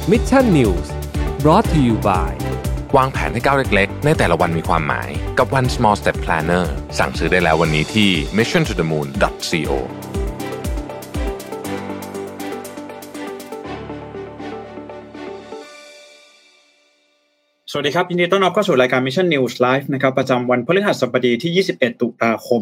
Mission News brought to you by วางแผนให้ก้าวเล็กๆในแต่ละวันมีความหมายกับ One Small Step Planner สั่งซื้อได้แล้ววันนี้ที่ missiontothemoon.co สวัสดีครับยินดีต้อนรับเข้าสู่รายการ Mission News Live นะครับประจำวันพฤหัสบดีที่21ตุลาคม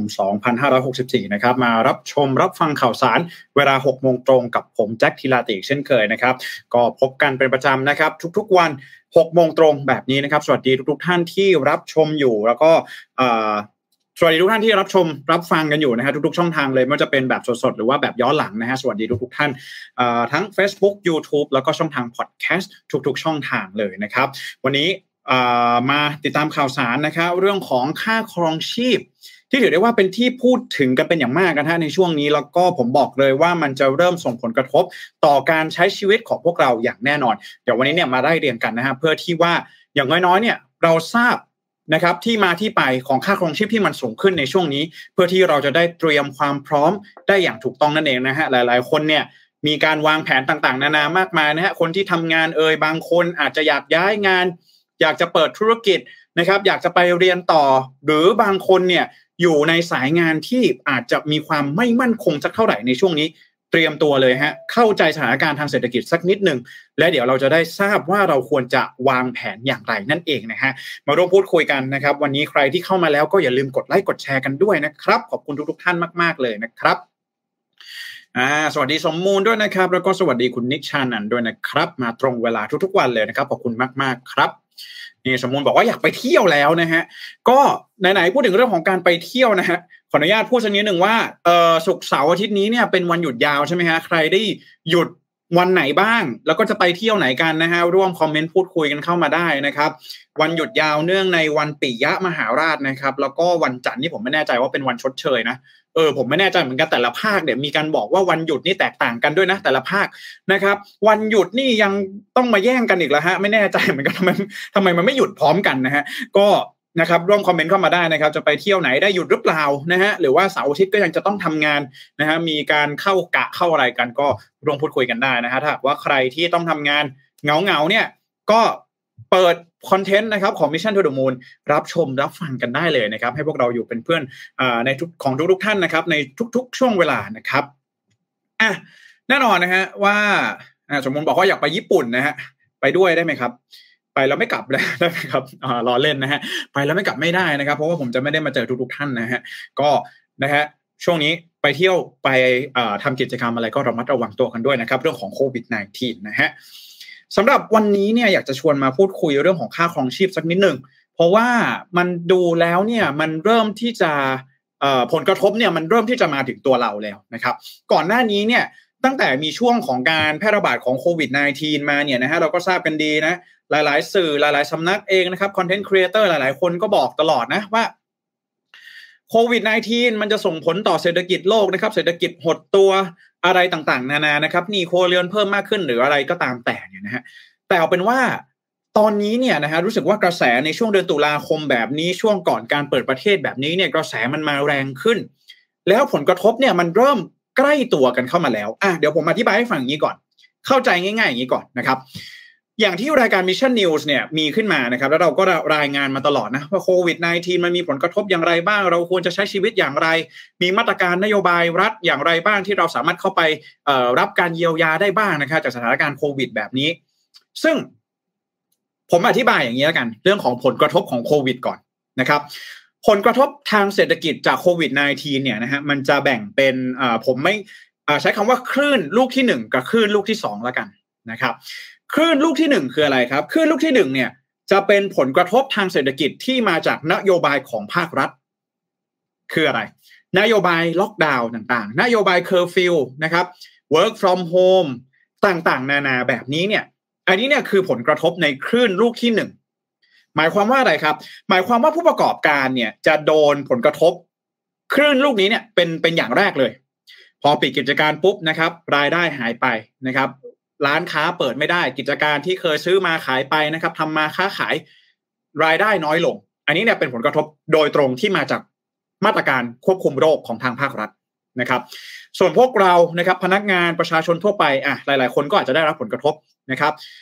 2564นะครับมารับชมรับฟังข่าวสารเวลา 6:00 นตรงกับผมแจ็คธีราติเช่นเคยนะครับก็พบกันเป็นประจำนะครับทุกๆวัน 6:00 นตรงแบบนี้นะครับสวัสดีทุกๆท่านที่รับชมอยู่แล้วก็สวัสดีทุกท่านที่รับชมรับฟังกันอยู่นะฮะทุกๆช่องทางเลยไม่ว่าจะเป็นแบบสดๆหรือว่าแบบย้อนหลังนะฮะสวัสดีทุกๆท่านทั้ง Facebook YouTube แล้วก็ช่องทางพอดแคสต์ทุกๆช่องทางเลยนะครับวันนี้มาติดตามข่าวสารนะครับเรื่องของค่าครองชีพที่ถือได้ว่าเป็นที่พูดถึงกันเป็นอย่างมากนะฮะในช่วงนี้แล้วก็ผมบอกเลยว่ามันจะเริ่มส่งผลกระทบต่อการใช้ชีวิตของพวกเราอย่างแน่นอนเดี๋ยววันนี้เนี่ยมาได้เรียนกันนะฮะเพื่อที่ว่าอย่างน้อยๆเนี่ยเราทราบนะครับที่มาที่ไปของค่าครองชีพที่มันสูงขึ้นในช่วงนี้เพื่อที่เราจะได้เตรียมความพร้อมได้อย่างถูกต้องนั่นเองนะฮะหลายๆคนเนี่ยมีการวางแผนต่างๆนานามากมายนะฮะคนที่ทำงานบางคนอาจจะอยากย้ายงานอยากจะเปิดธุรกิจนะครับอยากจะไปเรียนต่อหรือบางคนเนี่ยอยู่ในสายงานที่อาจจะมีความไม่มั่นคงสักเท่าไหร่ในช่วงนี้เตรียมตัวเลยฮะเข้าใจสถานการณ์ทางเศรษฐกิจสักนิดนึงและเดี๋ยวเราจะได้ทราบว่าเราควรจะวางแผนอย่างไรนั่นเองนะฮะมาร่วมพูดคุยกันนะครับวันนี้ใครที่เข้ามาแล้วก็อย่าลืมกดไลค์กดแชร์กันด้วยนะครับขอบคุณทุกท่านมากๆเลยนะครับสวัสดีสมมูลด้วยนะครับแล้วก็สวัสดีคุณนิชชานันท์ด้วยนะครับมาตรงเวลาทุกๆวันเลยนะครับขอบคุณมากๆครับนี่สมมูลบอกว่าอยากไปเที่ยวแล้วนะฮะก็ไหนๆพูดถึงเรื่องของการไปเที่ยวนะฮะขออนุญาตพูดสักนิดนึงว่าศุกร์เสาร์อาทิตย์นี้เนี่ยเป็นวันหยุดยาวใช่ไหมฮะใครได้หยุดวันไหนบ้างแล้วก็จะไปเที่ยวไหนกันนะฮะร่วมคอมเมนต์พูดคุยกันเข้ามาได้นะครับวันหยุดยาวเนื่องในวันปิยมหาราชนะครับแล้วก็วันจันทร์นี่ผมไม่แน่ใจว่าเป็นวันชดเชยนะผมไม่แน่ใจเหมือนกันแต่ละภาคเนี่ยมีการบอกว่าวันหยุดนี่แตกต่างกันด้วยนะแต่ละภาคนะครับวันหยุดนี่ยังต้องมาแย่งกันอีกแล้วฮะไม่แน่ใจเหมือนกันทำไมมันไม่หยุดพร้อมกันนะฮะก็นะครับร่วมคอมเมนต์เข้ามาได้นะครับจะไปเที่ยวไหนได้หยุดหรือเปล่านะฮะหรือว่าเสาร์อาทิตย์ก็ยังจะต้องทำงานนะฮะมีการเข้ากะเข้าอะไรกันก็ร่วมพูดคุยกันได้นะฮะถ้าว่าใครที่ต้องทำงานเงาเนี่ยก็เปิดคอนเทนต์นะครับของ Mission to the Moon รับชมรับฟังกันได้เลยนะครับให้พวกเราอยู่เป็นเพื่อนในทุกท่านนะครับในทุกช่วงเวลานะครับแน่นอนนะฮะว่าสมมุติบอกว่าอยากไปญี่ปุ่นนะฮะไปด้วยได้ไหมครับไปแล้วไม่กลับได้ไหมครับล้อเล่นนะฮะไปแล้วไม่กลับไม่ได้นะครับเพราะว่าผมจะไม่ได้มาเจอทุกท่านนะฮะก็นะฮะช่วงนี้ไปเที่ยวไปทำกิจกรรมอะไรก็ระมัดระวังตัวกันด้วยนะครับเรื่องของโควิด -19 นะฮะสำหรับวันนี้เนี่ยอยากจะชวนมาพูดคุยเรื่องของค่าครองชีพสักนิดนึงเพราะว่ามันดูแล้วเนี่ยมันเริ่มที่จะผลกระทบเนี่ยมันเริ่มที่จะมาถึงตัวเราแล้วนะครับก่อนหน้านี้เนี่ยตั้งแต่มีช่วงของการแพร่ระบาดของโควิด -19 มาเนี่ยนะฮะเราก็ทราบกันดีนะหลายๆสื่อหลายๆสำนักเองนะครับคอนเทนต์ครีเอเตอร์หลายๆคนก็บอกตลอดนะว่าโควิด -19 มันจะส่งผลต่อเศรษฐกิจโลกนะครับเศรษฐกิจหดตัวอะไรต่างๆนานานะครับหนี้ครัวเรือนเพิ่มมากขึ้นหรืออะไรก็ตามแต่เนี่ยนะฮะแต่เอาเป็นว่าตอนนี้เนี่ยนะฮะรู้สึกว่ากระแสในช่วงเดือนตุลาคมแบบนี้ช่วงก่อนการเปิดประเทศแบบนี้เนี่ยกระแสมันมาแรงขึ้นแล้วผลกระทบเนี่ยมันเริ่มใกล้ตัวกันเข้ามาแล้วเดี๋ยวผมอธิบายให้ฟังอย่างนี้ก่อนเข้าใจง่ายๆอย่างนี้ก่อนนะครับอย่างที่รายการ Mission News เนี่ยมีขึ้นมานะครับแล้วเราก็รายงานมาตลอดนะว่าโควิด -19 มันมีผลกระทบอย่างไรบ้างเราควรจะใช้ชีวิตอย่างไรมีมาตรการนโยบายรัฐอย่างไรบ้างที่เราสามารถเข้าไปรับการเยียวยาได้บ้างนะครับจากสถานการณ์โควิดแบบนี้ซึ่งผมอธิบายอย่างนี้แล้วกันเรื่องของผลกระทบของโควิดก่อนนะครับผลกระทบทางเศรษฐกิจจากโควิด -19 เนี่ยนะฮะมันจะแบ่งเป็นผมไม่ใช้คำว่าคลื่นลูกที่1กับคลื่นลูกที่2แล้วกันนะครับคลื่นลูกที่1คืออะไรครับคลื่นลูกที่1เนี่ยจะเป็นผลกระทบทางเศรษฐกิจที่มาจากนโยบายของภาครัฐคืออะไรนโยบายล็อกดาวน์ต่างๆนโยบายเคอร์ฟิวนะครับ work from home ต่างๆนานาแบบนี้เนี่ยอันนี้เนี่ยคือผลกระทบในคลื่นลูกที่1หมายความว่าอะไรครับหมายความว่าผู้ประกอบการเนี่ยจะโดนผลกระทบคลื่นลูกนี้เนี่ยเป็นอย่างแรกเลยพอปิดกิจการปุ๊บนะครับรายได้หายไปนะครับร้านค้าเปิดไม่ได้กิจการที่เคยซื้อมาขายไปนะครับทำมาค้าขายรายได้น้อยลงอันนี้เนี่ยเป็นผลกระทบโดยตรงที่มาจากมาตรการควบคุมโรคของทางภาครัฐนะครับส่วนพวกเรานะครับพนักงานประชาชนทั่วไปหลายๆคนก็อาจจะได้รับผลกระทบนะครับ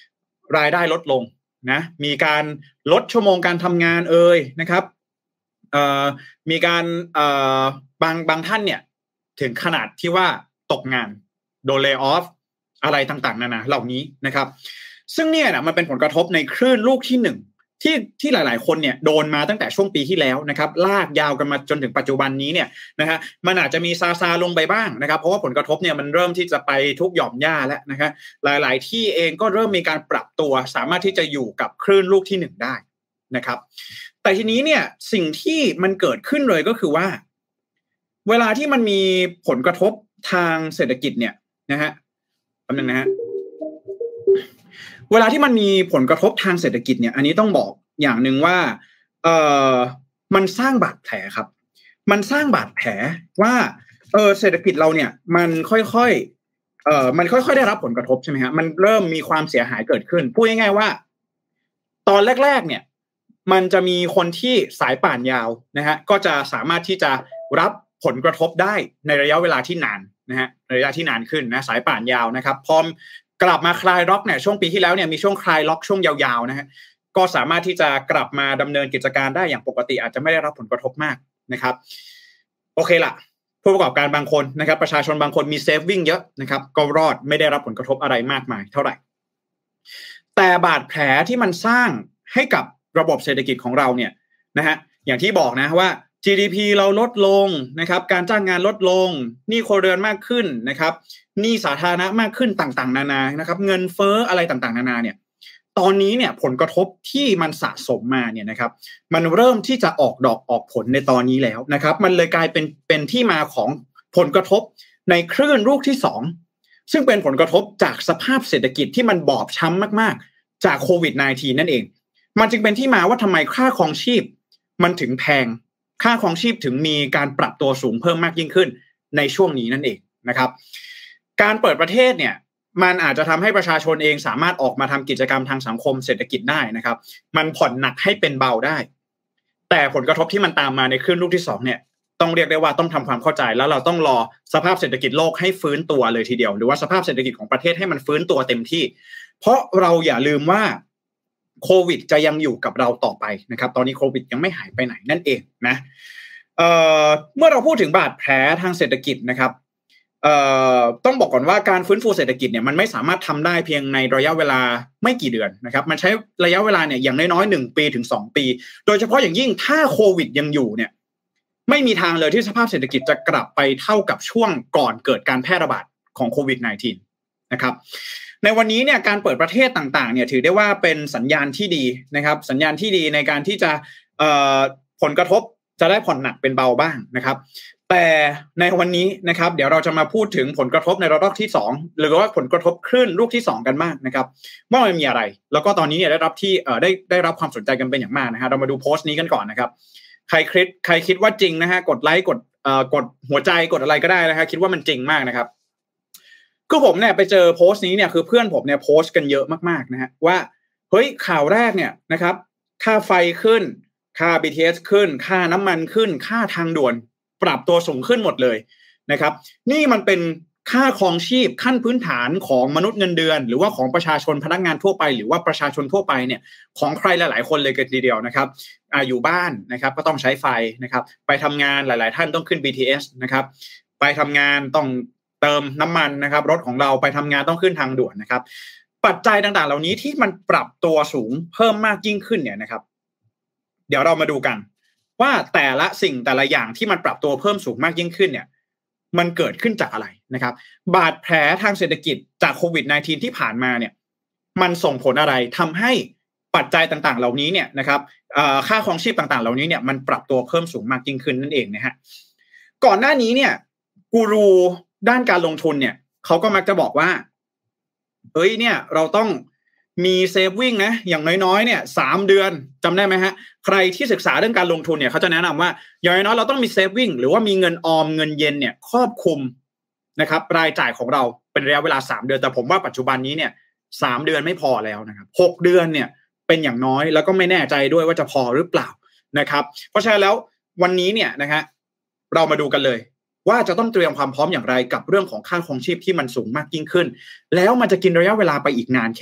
รายได้ลดลงนะมีการลดชั่วโมงการทำงานนะครับมีการบางท่านเนี่ยถึงขนาดที่ว่าตกงานโดนเลย์ออฟอะไรต่างๆนานาเหล่านี้นะครับซึ่งเนี่ยนะมันเป็นผลกระทบในคลื่นลูกที่1ที่หลายๆคนเนี่ยโดนมาตั้งแต่ช่วงปีที่แล้วนะครับลากยาวกันมาจนถึงปัจจุบันนี้เนี่ยนะฮะมันอาจจะมีซาลงไปบ้างนะครับเพราะว่าผลกระทบเนี่ยมันเริ่มที่จะไปทุกหย่อมหญ้าแล้วนะครับหลายๆที่เองก็เริ่มมีการปรับตัวสามารถที่จะอยู่กับคลื่นลูกที่1ได้นะครับแต่ทีนี้เนี่ยสิ่งที่มันเกิดขึ้นเลยก็คือว่าเวลาที่มันมีผลกระทบทางเศรษฐกิจเนี่ยนะฮะแป๊บนึงนะฮะเวลาที่มันมีผลกระทบทางเศรษฐกิจเนี่ยอันนี้ต้องบอกอย่างนึงว่ามันสร้างบาดแผลครับมันสร้างบาดแผลว่าเศรษฐกิจเราเนี่ยมันค่อยๆได้รับผลกระทบใช่ไหมฮะมันเริ่มมีความเสียหายเกิดขึ้นพูดง่ายๆว่าตอนแรกๆเนี่ยมันจะมีคนที่สายป่านยาวนะฮะก็จะสามารถที่จะรับผลกระทบได้ในระยะเวลาที่นานนะฮะระยะที่นานขึ้นนะสายป่านยาวนะครับพอกลับมาคลายล็อกเนี่ยช่วงปีที่แล้วเนี่ยมีช่วงคลายล็อกช่วงยาวๆนะฮะก็สามารถที่จะกลับมาดำเนินกิจการได้อย่างปกติอาจจะไม่ได้รับผลกระทบมากนะครับโอเคละผู้ประกอบการบางคนนะครับประชาชนบางคนมีเซฟวิ่งเยอะนะครับก็รอดไม่ได้รับผลกระทบอะไรมากมายเท่าไหร่แต่บาดแผลที่มันสร้างให้กับระบบเศรษฐกิจของเราเนี่ยนะฮะอย่างที่บอกนะว่า GDP เราลดลงนะครับการจ้างงานลดลงหนี้ครัวเรือนมากขึ้นนะครับหนี้สาธารณะมากขึ้นต่างๆนานานะครับเงินเฟ้ออะไรต่างๆนานาเนี่ยตอนนี้เนี่ยผลกระทบที่มันสะสมมาเนี่ยนะครับมันเริ่มที่จะออกดอกออกผลในตอนนี้แล้วนะครับมันเลยกลายเป็นที่มาของผลกระทบในคลื่นลูกที่2ซึ่งเป็นผลกระทบจากสภาพเศรษฐกิจที่มันบอบช้ำมากๆจากโควิด -19 นั่นเองมันจึงเป็นที่มาว่าทำไมค่าครองชีพมันถึงแพงค่าครองชีพถึงมีการปรับตัวสูงเพิ่มมากยิ่งขึ้นในช่วงนี้นั่นเองนะครับการเปิดประเทศเนี่ยมันอาจจะทำให้ประชาชนเองสามารถออกมาทำกิจกรรมทางสังคมเศรษฐกิจได้นะครับมันผ่อนหนักให้เป็นเบาได้แต่ผลกระทบที่มันตามมาในคลื่นลูกที่2เนี่ยต้องเรียกได้ว่าต้องทำความเข้าใจแล้วเราต้องรอสภาพเศรษฐกิจโลกให้ฟื้นตัวเลยทีเดียวหรือว่าสภาพเศรษฐกิจของประเทศให้มันฟื้นตัวเต็มที่เพราะเราอย่าลืมว่าโควิดจะยังอยู่กับเราต่อไปนะครับตอนนี้โควิดยังไม่หายไปไหนนั่นเองนะเมื่อเราพูดถึงบาดแผลทางเศรษฐกิจนะครับต้องบอกก่อนว่าการฟื้นฟูเศรษฐกิจเนี่ยมันไม่สามารถทำได้เพียงในระยะเวลาไม่กี่เดือนนะครับมันใช้ระยะเวลาเนี่ยอย่างน้อยๆ1ปีถึง2ปีโดยเฉพาะอย่างยิ่งถ้าโควิดยังอยู่เนี่ยไม่มีทางเลยที่สภาพเศรษฐกิจจะกลับไปเท่ากับช่วงก่อนเกิดการแพร่ระบาดของโควิด -19 นะครับในวันนี้เนี่ยการเปิดประเทศต่างๆเนี่ยถือได้ว่าเป็นสัญญาณที่ดีนะครับสัญญาณที่ดีในการที่จะผลกระทบจะได้ผ่อนหนักเป็นเบาบ้างนะครับแต่ในวันนี้นะครับเดี๋ยวเราจะมาพูดถึงผลกระทบในระลอกที่2หรือว่าผลกระทบคลื่นลูกที่2กันบ้างนะครับว่ามันมีอะไรแล้วก็ตอนนี้เนี่ยได้รับความสนใจกันเป็นอย่างมากนะฮะเรามาดูโพสต์นี้กันก่อนนะครับใครคิดว่าจริงนะฮะกดไลค์กดหัวใจกดอะไรก็ได้นะฮะคิดว่ามันจริงมากนะครับคือผมเนี่ยไปเจอโพสต์นี้เนี่ยคือเพื่อนผมเนี่ยโพสต์กันเยอะมากๆนะฮะว่าเฮ้ยข่าวแรกเนี่ยนะครับค่าไฟขึ้นค่า BTS ขึ้นค่าน้ำมันขึ้นค่าทางด่วนปรับตัวสูงขึ้นหมดเลยนะครับนี่มันเป็นค่าครองชีพขั้นพื้นฐานของมนุษย์เงินเดือนหรือว่าของประชาชนพนักงานทั่วไปหรือว่าประชาชนทั่วไปเนี่ยของใครหลายๆคนเลยกันทีเดียวนะครับอยู่บ้านนะครับก็ต้องใช้ไฟนะครับไปทำงานหลายๆท่านต้องขึ้น BTS นะครับไปทำงานต้องเติมน้ำมันนะครับรถของเราไปทำงานต้องขึ้นทางด่วนนะครับปัจจัยต่างๆเหล่านี้ที่มันปรับตัวสูงเพิ่มมากยิ่งขึ้นเนี่ยนะครับเดี๋ยวเรามาดูกันว่าแต่ละสิ่งแต่ละอย่างที่มันปรับตัวเพิ่มสูงมากยิ่งขึ้นเนี่ยมันเกิดขึ้นจากอะไรนะครับบาดแผลทางเศรษฐกิจจากโควิด -19 ที่ผ่านมาเนี่ยมันส่งผลอะไรทำให้ปัจจัยต่างๆเหล่านี้เนี่ยนะครับค่าครองชีพต่างๆเหล่านี้เนี่ยมันปรับตัวเพิ่มสูงมากยิ่งขึ้นนั่นเองนะฮะก่อนหน้านี้เนี่ยกูรูด้านการลงทุนเนี่ยเขาก็มักจะบอกว่าเฮ้ยเนี่ยเราต้องมีเซฟวิ่งนะอย่างน้อยๆเนี่ย3เดือนจำได้ไหมฮะใครที่ศึกษาเรื่องการลงทุนเนี่ยเขาจะแนะนำว่าอย่างน้อยๆเราต้องมีเซฟวิ่งหรือว่ามีเงินออมเงินเย็นเนี่ยครอบคลุมนะครับรายจ่ายของเราเป็นระยะเวลา3เดือนแต่ผมว่าปัจจุบันนี้เนี่ย3เดือนไม่พอแล้วนะครับ6เดือนเนี่ยเป็นอย่างน้อยแล้วก็ไม่แน่ใจด้วยว่าจะพอหรือเปล่านะครับเพราะฉะนั้นแล้ววันนี้เนี่ยนะฮะเรามาดูกันเลยว่าจะต้องเตรียมความพร้อมอย่างไรกับเรื่องของค่าครองชีพที่มันสูงมากยิ่งขึ้นแล้วมันจะกินระยะเวลาไปอีกนานแค่ไหน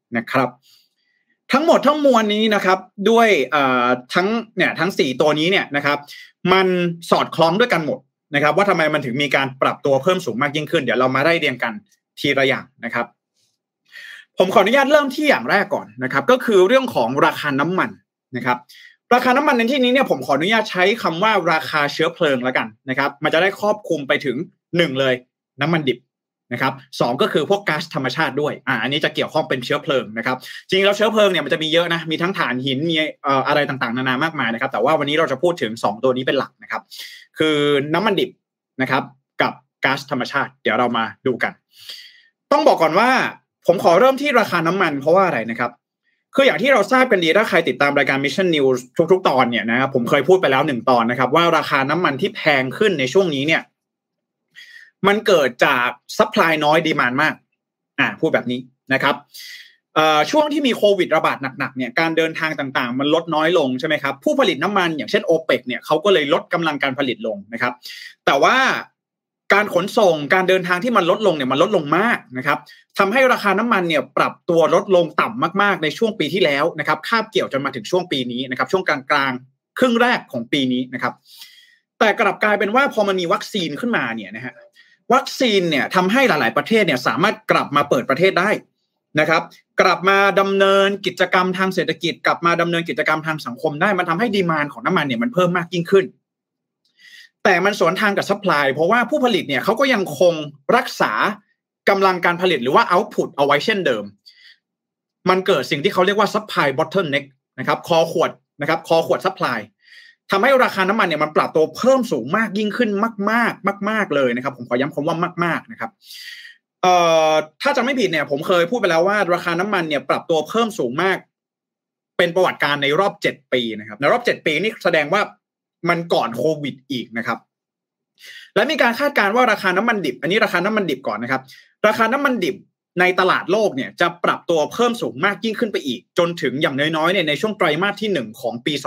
นะครับทั้งหมดทั้งมวลนี้นะครับด้วยทั้ง4ตัวนี้เนี่ยนะครับมันสอดคล้องด้วยกันหมดนะครับว่าทำไมมันถึงมีการปรับตัวเพิ่มสูงมากยิ่งขึ้นเดี๋ยวเรามาไล่เรียงกันทีละอย่างนะครับผมขออนุญาตเริ่มที่อย่างแรกก่อนนะครับก็คือเรื่องของราคาน้ำมันนะครับราคาน้ำมันในที่นี้เนี่ยผมขออนุญาตใช้คำว่าราคาเชื้อเพลิงแล้วกันนะครับมันจะได้ครอบคลุมไปถึง1เลยน้ำมันดิบนะครับ2ก็คือพวกก๊าซธรรมชาติด้วยอันนี้จะเกี่ยวข้องเป็นเชื้อเพลิงนะครับจริงแล้วเชื้อเพลิงเนี่ยมันจะมีเยอะนะมีทั้งถ่านหินมีอะไรต่างๆนานามากมายนะครับแต่ว่าวันนี้เราจะพูดถึง2ตัวนี้เป็นหลักนะครับคือน้ำมันดิบนะครับกับก๊าซธรรมชาติเดี๋ยวเรามาดูกันต้องบอกก่อนว่าผมขอเริ่มที่ราคาน้ำมันเพราะว่าอะไรนะครับคืออย่างที่เราทราบกันดีถ้าใครติดตามรายการ Mission News ทุกๆตอนเนี่ยนะครับผมเคยพูดไปแล้ว1ตอนนะครับว่าราคาน้ำมันที่แพงขึ้นในช่วงนี้เนี่ยมันเกิดจากซัพพลายน้อยดีมานด์มากพูดแบบนี้นะครับช่วงที่มีโควิดระบาดหนักๆเนี่ยการเดินทางต่างๆมันลดน้อยลงใช่ไหมครับผู้ผลิตน้ำมันอย่างเช่น OPEC เนี่ยเขาก็เลยลดกำลังการผลิตลงนะครับแต่ว่าการขนส่งการเดินทางที่มันลดลงเนี่ยมันลดลงมากนะครับทำให้ราคาน้ำมันเนี่ยปรับตัวลดลงต่ำมากๆในช่วงปีที่แล้วนะครับคาบเกี่ยวจนมาถึงช่วงปีนี้นะครับช่วงกลางๆครึ่งแรกของปีนี้นะครับแต่กลับกลายเป็นว่าพอมันมีวัคซีนขึ้นมาเนี่ยนะฮะวัคซีนเนี่ยทำให้หลายๆประเทศเนี่ยสามารถกลับมาเปิดประเทศได้นะครับกลับมาดำเนินกิจกรรมทางเศรษฐกิจกลับมาดำเนินกิจกรรมทางสังคมได้มันทำให้ดีมานด์ของน้ำมันเนี่ยมันเพิ่มมากยิ่งขึ้นแต่มันสวนทางกับซัพพลายเพราะว่าผู้ผลิตเนี่ยเขาก็ยังคงรักษากำลังการผลิตหรือว่าเอาท์พุตเอาไว้เช่นเดิมมันเกิดสิ่งที่เขาเรียกว่าซัพพลายบอตเทิลเน็กนะครับคอขวดนะครับคอขวดซัพพลายทำให้ราคาน้ำมันเนี่ยมันปรับตัวเพิ่มสูงมากยิ่งขึ้นมากเลยนะครับผมขอย้ำคำว่ามากๆนะครับถ้าจำไม่ผิดเนี่ยผมเคยพูดไปแล้วว่าราคาน้ำมันเนี่ยปรับตัวเพิ่มสูงมากเป็นประวัติการในรอบ7ปีนะครับในรอบ7ปีนี่แสดงว่ามันก่อนโควิดอีกนะครับและมีการคาดการณ์ว่าราคาน้ำมันดิบอันนี้ราคาน้ำมันดิบก่อนนะครับราคาน้ำมันดิบในตลาดโลกเนี่ยจะปรับตัวเพิ่มสูงมากยิ่งขึ้นไปอีกจนถึงอย่างน้อยๆเนี่ยในช่วงไตรมาสที่1ของปี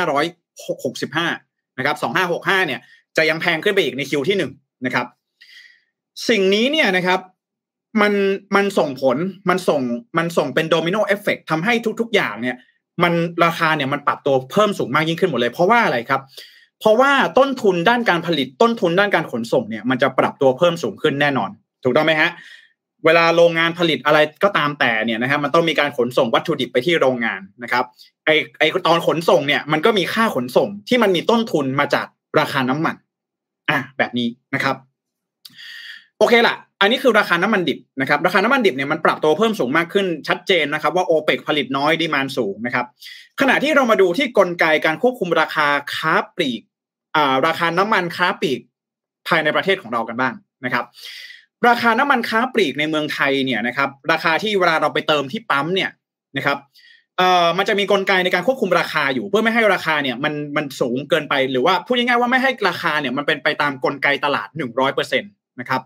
2565นะครับ2565เนี่ยจะยังแพงขึ้นไปอีกในคิวที่1นะครับสิ่งนี้เนี่ยนะครับมันส่งผลมันส่งเป็นโดมิโนเอฟเฟกต์ทำให้ทุกๆอย่างเนี่ยมันราคาเนี่ยมันปรับตัวเพิ่มสูงมากยิ่งขึ้นหมดเลยเพราะว่าอะไรครับเพราะว่าต้นทุนด้านการผลิตต้นทุนด้านการขนส่งเนี่ยมันจะปรับตัวเพิ่มสูงขึ้นแน่นอนถูกต้องไหมฮะเวลาโรงงานผลิตอะไรก็ตามแต่เนี่ยนะครับมันต้องมีการขนส่งวัตถุดิบไปที่โรงงานนะครับไอตอนขนส่งเนี่ยมันก็มีค่าขนส่งที่มันมีต้นทุนมาจากราคาน้ำมันแบบนี้นะครับโอเคล่ะอันนี้คือราคาน้ำมันดิบนะครับราคาน้ำมันดิบเนี่ยมันปรับตัวเพิ่มสูงมากขึ้นชัดเจนนะครับว่า OPEC ผลิตน้อยดีมานด์สูงนะครับขณะที่เรามาดูที่กลไกการควบคุมราคาค้าปลีกราคาน้ำมันค้าปลีกภายในประเทศของเรากันบ้างนะครับราคาน้ำมันค้าปลีกในเมืองไทยเนี่ยนะครับราคาที่เวลาเราไปเติมที่ปั๊มเนี่ยนะครับมันจะมีกลไกในการควบคุมราคาอยู่เพื่อไม่ให้ราคาเนี่ยมันสูงเกินไปหรือว่าพูดง่ายๆว่าไม่ให้ราคาเนี่ยมันเป็นไปตามกลไกตลาด 100% นะครับ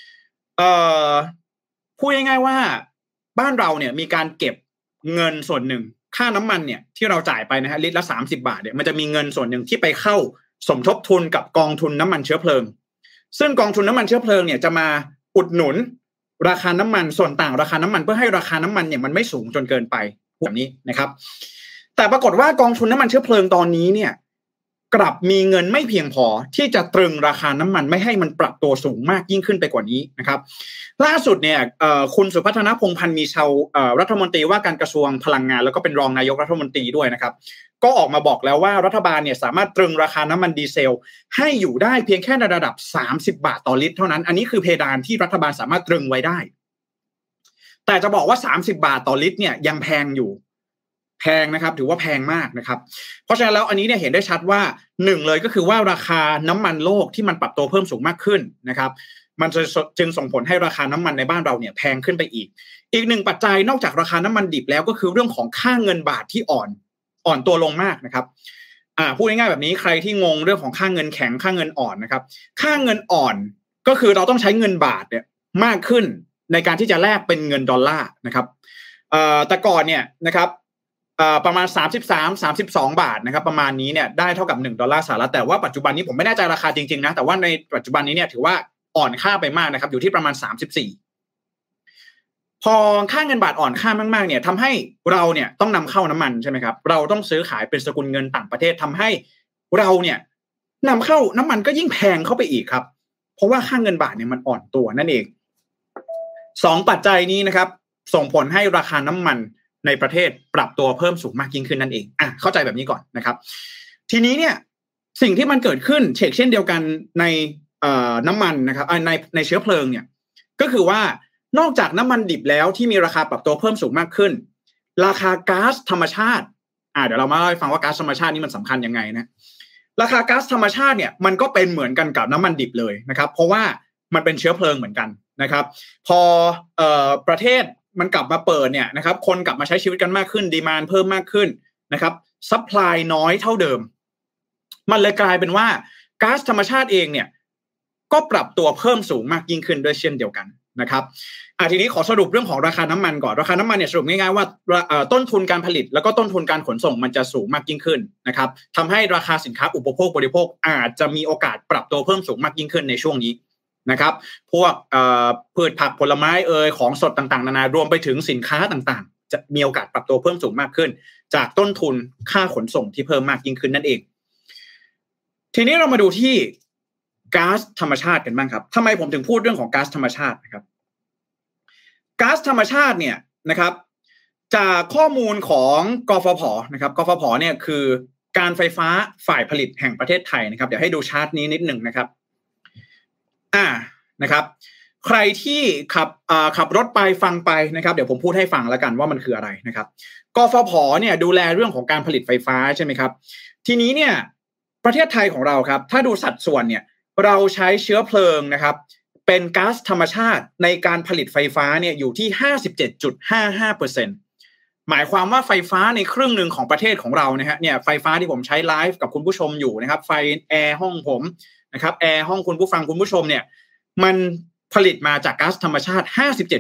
พูดง่ายๆว่าบ้านเราเนี่ยมีการเก็บเงินส่วนหนึ่งค่าน้ำมันเนี่ยที่เราจ่ายไปนะฮะลิตรละ30 บาทเนี่ยมันจะมีเงินส่วนหนึ่งที่ไปเข้าสมทบทุนกับกองทุนน้ำมันเชื้อเพลิงซึ่งกองทุนน้ำมันเชื้อเพลิงเนี่ยจะมาอุดหนุนราคาน้ำมันส่วนต่างราคาน้ำมันเพื่อให้ราคาน้ำมันเนี่ยมันไม่สูงจนเกินไปแบบนี้นะครับแต่ปรากฏว่ากองทุนน้ำมันเชื้อเพลิงตอนนี้เนี่ยกลับมีเงินไม่เพียงพอที่จะตรึงราคาน้ำมันไม่ให้มันปรับตัวสูงมากยิ่งขึ้นไปกว่านี้นะครับล่าสุดเนี่ยคุณสุพัฒนพงษ์พันธ์มีชาวรัฐมนตรีว่าการกระทรวงพลังงานแล้วก็เป็นรองนายกรัฐมนตรีด้วยนะครับก็ออกมาบอกแล้วว่ารัฐบาลเนี่ยสามารถตรึงราคาน้ำมันดีเซลให้อยู่ได้เพียงแค่ในระดับ30 บาทต่อลิตรเท่านั้นอันนี้คือเพดานที่รัฐบาลสามารถตรึงไว้ได้แต่จะบอกว่า30 บาทต่อลิตรเนี่ยยังแพงอยู่แพงนะครับถือว่าแพงมากนะครับเพราะฉะนั้นแล้วอันนี้เนี่ยเห็นได้ชัดว่า1เลยก็คือว่าราคาน้ำมันโลกที่มันปรับตัวเพิ่มสูงมากขึ้นนะครับมันจึงส่งผลให้ราคาน้ำมันในบ้านเราเนี่ยแพงขึ้นไปอีกหนึ่งปัจจัยนอกจากราคาน้ำมันดิบแล้วก็คือเรื่องของค่าเงินบาทที่อ่อนตัวลงมากนะครับพูดง่ายๆแบบนี้ใครที่งงเรื่องของค่าเงินแข็งค่าเงินอ่อนนะครับค่าเงินอ่อนก็คือเราต้องใช้เงินบาทเนี่ยมากขึ้นในการที่จะแลกเป็นเงินดอลลาร์นะครับแต่ก่อนเนี่ยนะครับประมาณ33-32 บาทนะครับประมาณนี้เนี่ยได้เท่ากับ$1แต่ว่าปัจจุบันนี้ผมไม่แน่ใจราคาจริงๆนะแต่ว่าในปัจจุบันนี้เนี่ยถือว่าอ่อนค่าไปมากนะครับอยู่ที่ประมาณ34 พอค่าเงินบาทอ่อนค่ามากๆเนี่ยทำให้เราเนี่ยต้องนำเข้าน้ำมันใช่ไหมครับเราต้องซื้อขายเป็นสกุลเงินต่างประเทศทำให้เราเนี่ยนำเข้าน้ำมันก็ยิ่งแพงเข้าไปอีกครับเพราะว่าค่าเงินบาทเนี่ยมันอ่อนตัวนั่นเอง2ปัจจัยนี้นะครับส่งผลให้ราคาน้ำมันในประเทศปรับตัวเพิ่มสูงมากยิ่งขึ้นนั่นเองเข้าใจแบบนี้ก่อนนะครับทีนี้เนี่ยสิ่งที่มันเกิดขึ้นเช่นเดียวกันในน้ำมันนะครับในเชื้อเพลิงเนี่ยก็คือว่านอกจากน้ำมันดิบแล้วที่มีราคาปรับตัวเพิ่มสูงมากขึ้นราคาก๊าซธรรมชาติเดี๋ยวเรามาเล่าให้ฟังว่าก๊าซธรรมชาตินี่มันสำคัญยังไงนะราคาก๊าซธรรมชาติเนี่ยมันก็เป็นเหมือนกันกับน้ำมันดิบเลยนะครับเพราะว่ามันเป็นเชื้อเพลิงเหมือนกันนะครับพอประเทศมันกลับมาเปิดเนี่ยนะครับคนกลับมาใช้ชีวิตกันมากขึ้นดีมานด์เพิ่มมากขึ้นนะครับซัพพลายน้อยเท่าเดิมมันเลยกลายเป็นว่าก๊าซธรรมชาติเองเนี่ยก็ปรับตัวเพิ่มสูงมากยิ่งขึ้นด้วยเช่นเดียวกันนะครับทีนี้ขอสรุปเรื่องของราคาน้ำมันก่อนราคาน้ำมันเนี่ยสรุปง่ายๆว่าต้นทุนการผลิตแล้วก็ต้นทุนการขนส่งมันจะสูงมากยิ่งขึ้นนะครับทำให้ราคาสินค้าอุปโภคบริโภคอาจจะมีโอกาสปรับตัวเพิ่มสูงมากยิ่งขึ้นในช่วงนี้นะครับพวกพืชผักผลไม้ของสดต่างๆนานารวมไปถึงสินค้าต่างๆจะมีโอกาสปรับตัวเพิ่มสูงมากขึ้นจากต้นทุนค่าขนส่งที่เพิ่มมากยิ่งขึ้นนั่นเองทีนี้เรามาดูที่ก๊าซธรรมชาติกันบ้างครับทำไมผมถึงพูดเรื่องของก๊าซธรรมชาตินะครับก๊าซธรรมชาติเนี่ยนะครับจากข้อมูลของกฟผ.นะครับกฟผ.เนี่ยคือการไฟฟ้าฝ่ายผลิตแห่งประเทศไทยนะครับเดี๋ยวให้ดูชาร์ตนี้นิดหนึ่งนะครับนะครับใครที่ขับรถไปฟังไปนะครับเดี๋ยวผมพูดให้ฟังแล้วกันว่ามันคืออะไรนะครับกฟผ.เนี่ยดูแลเรื่องของการผลิตไฟฟ้าใช่ไหมครับทีนี้เนี่ยประเทศไทยของเราครับถ้าดูสัดส่วนเนี่ยเราใช้เชื้อเพลิงนะครับเป็นก๊าซธรรมชาติในการผลิตไฟฟ้าเนี่ยอยู่ที่ 57.55% หมายความว่าไฟฟ้าในครึ่งหนึ่งของประเทศของเรานะฮะเนี่ยไฟฟ้าที่ผมใช้ไลฟ์กับคุณผู้ชมอยู่นะครับไฟแอร์ห้องผมนะครับแอร์ห้องคุณผู้ฟังคุณผู้ชมเนี่ยมันผลิตมาจากก๊าซธรรมชาติ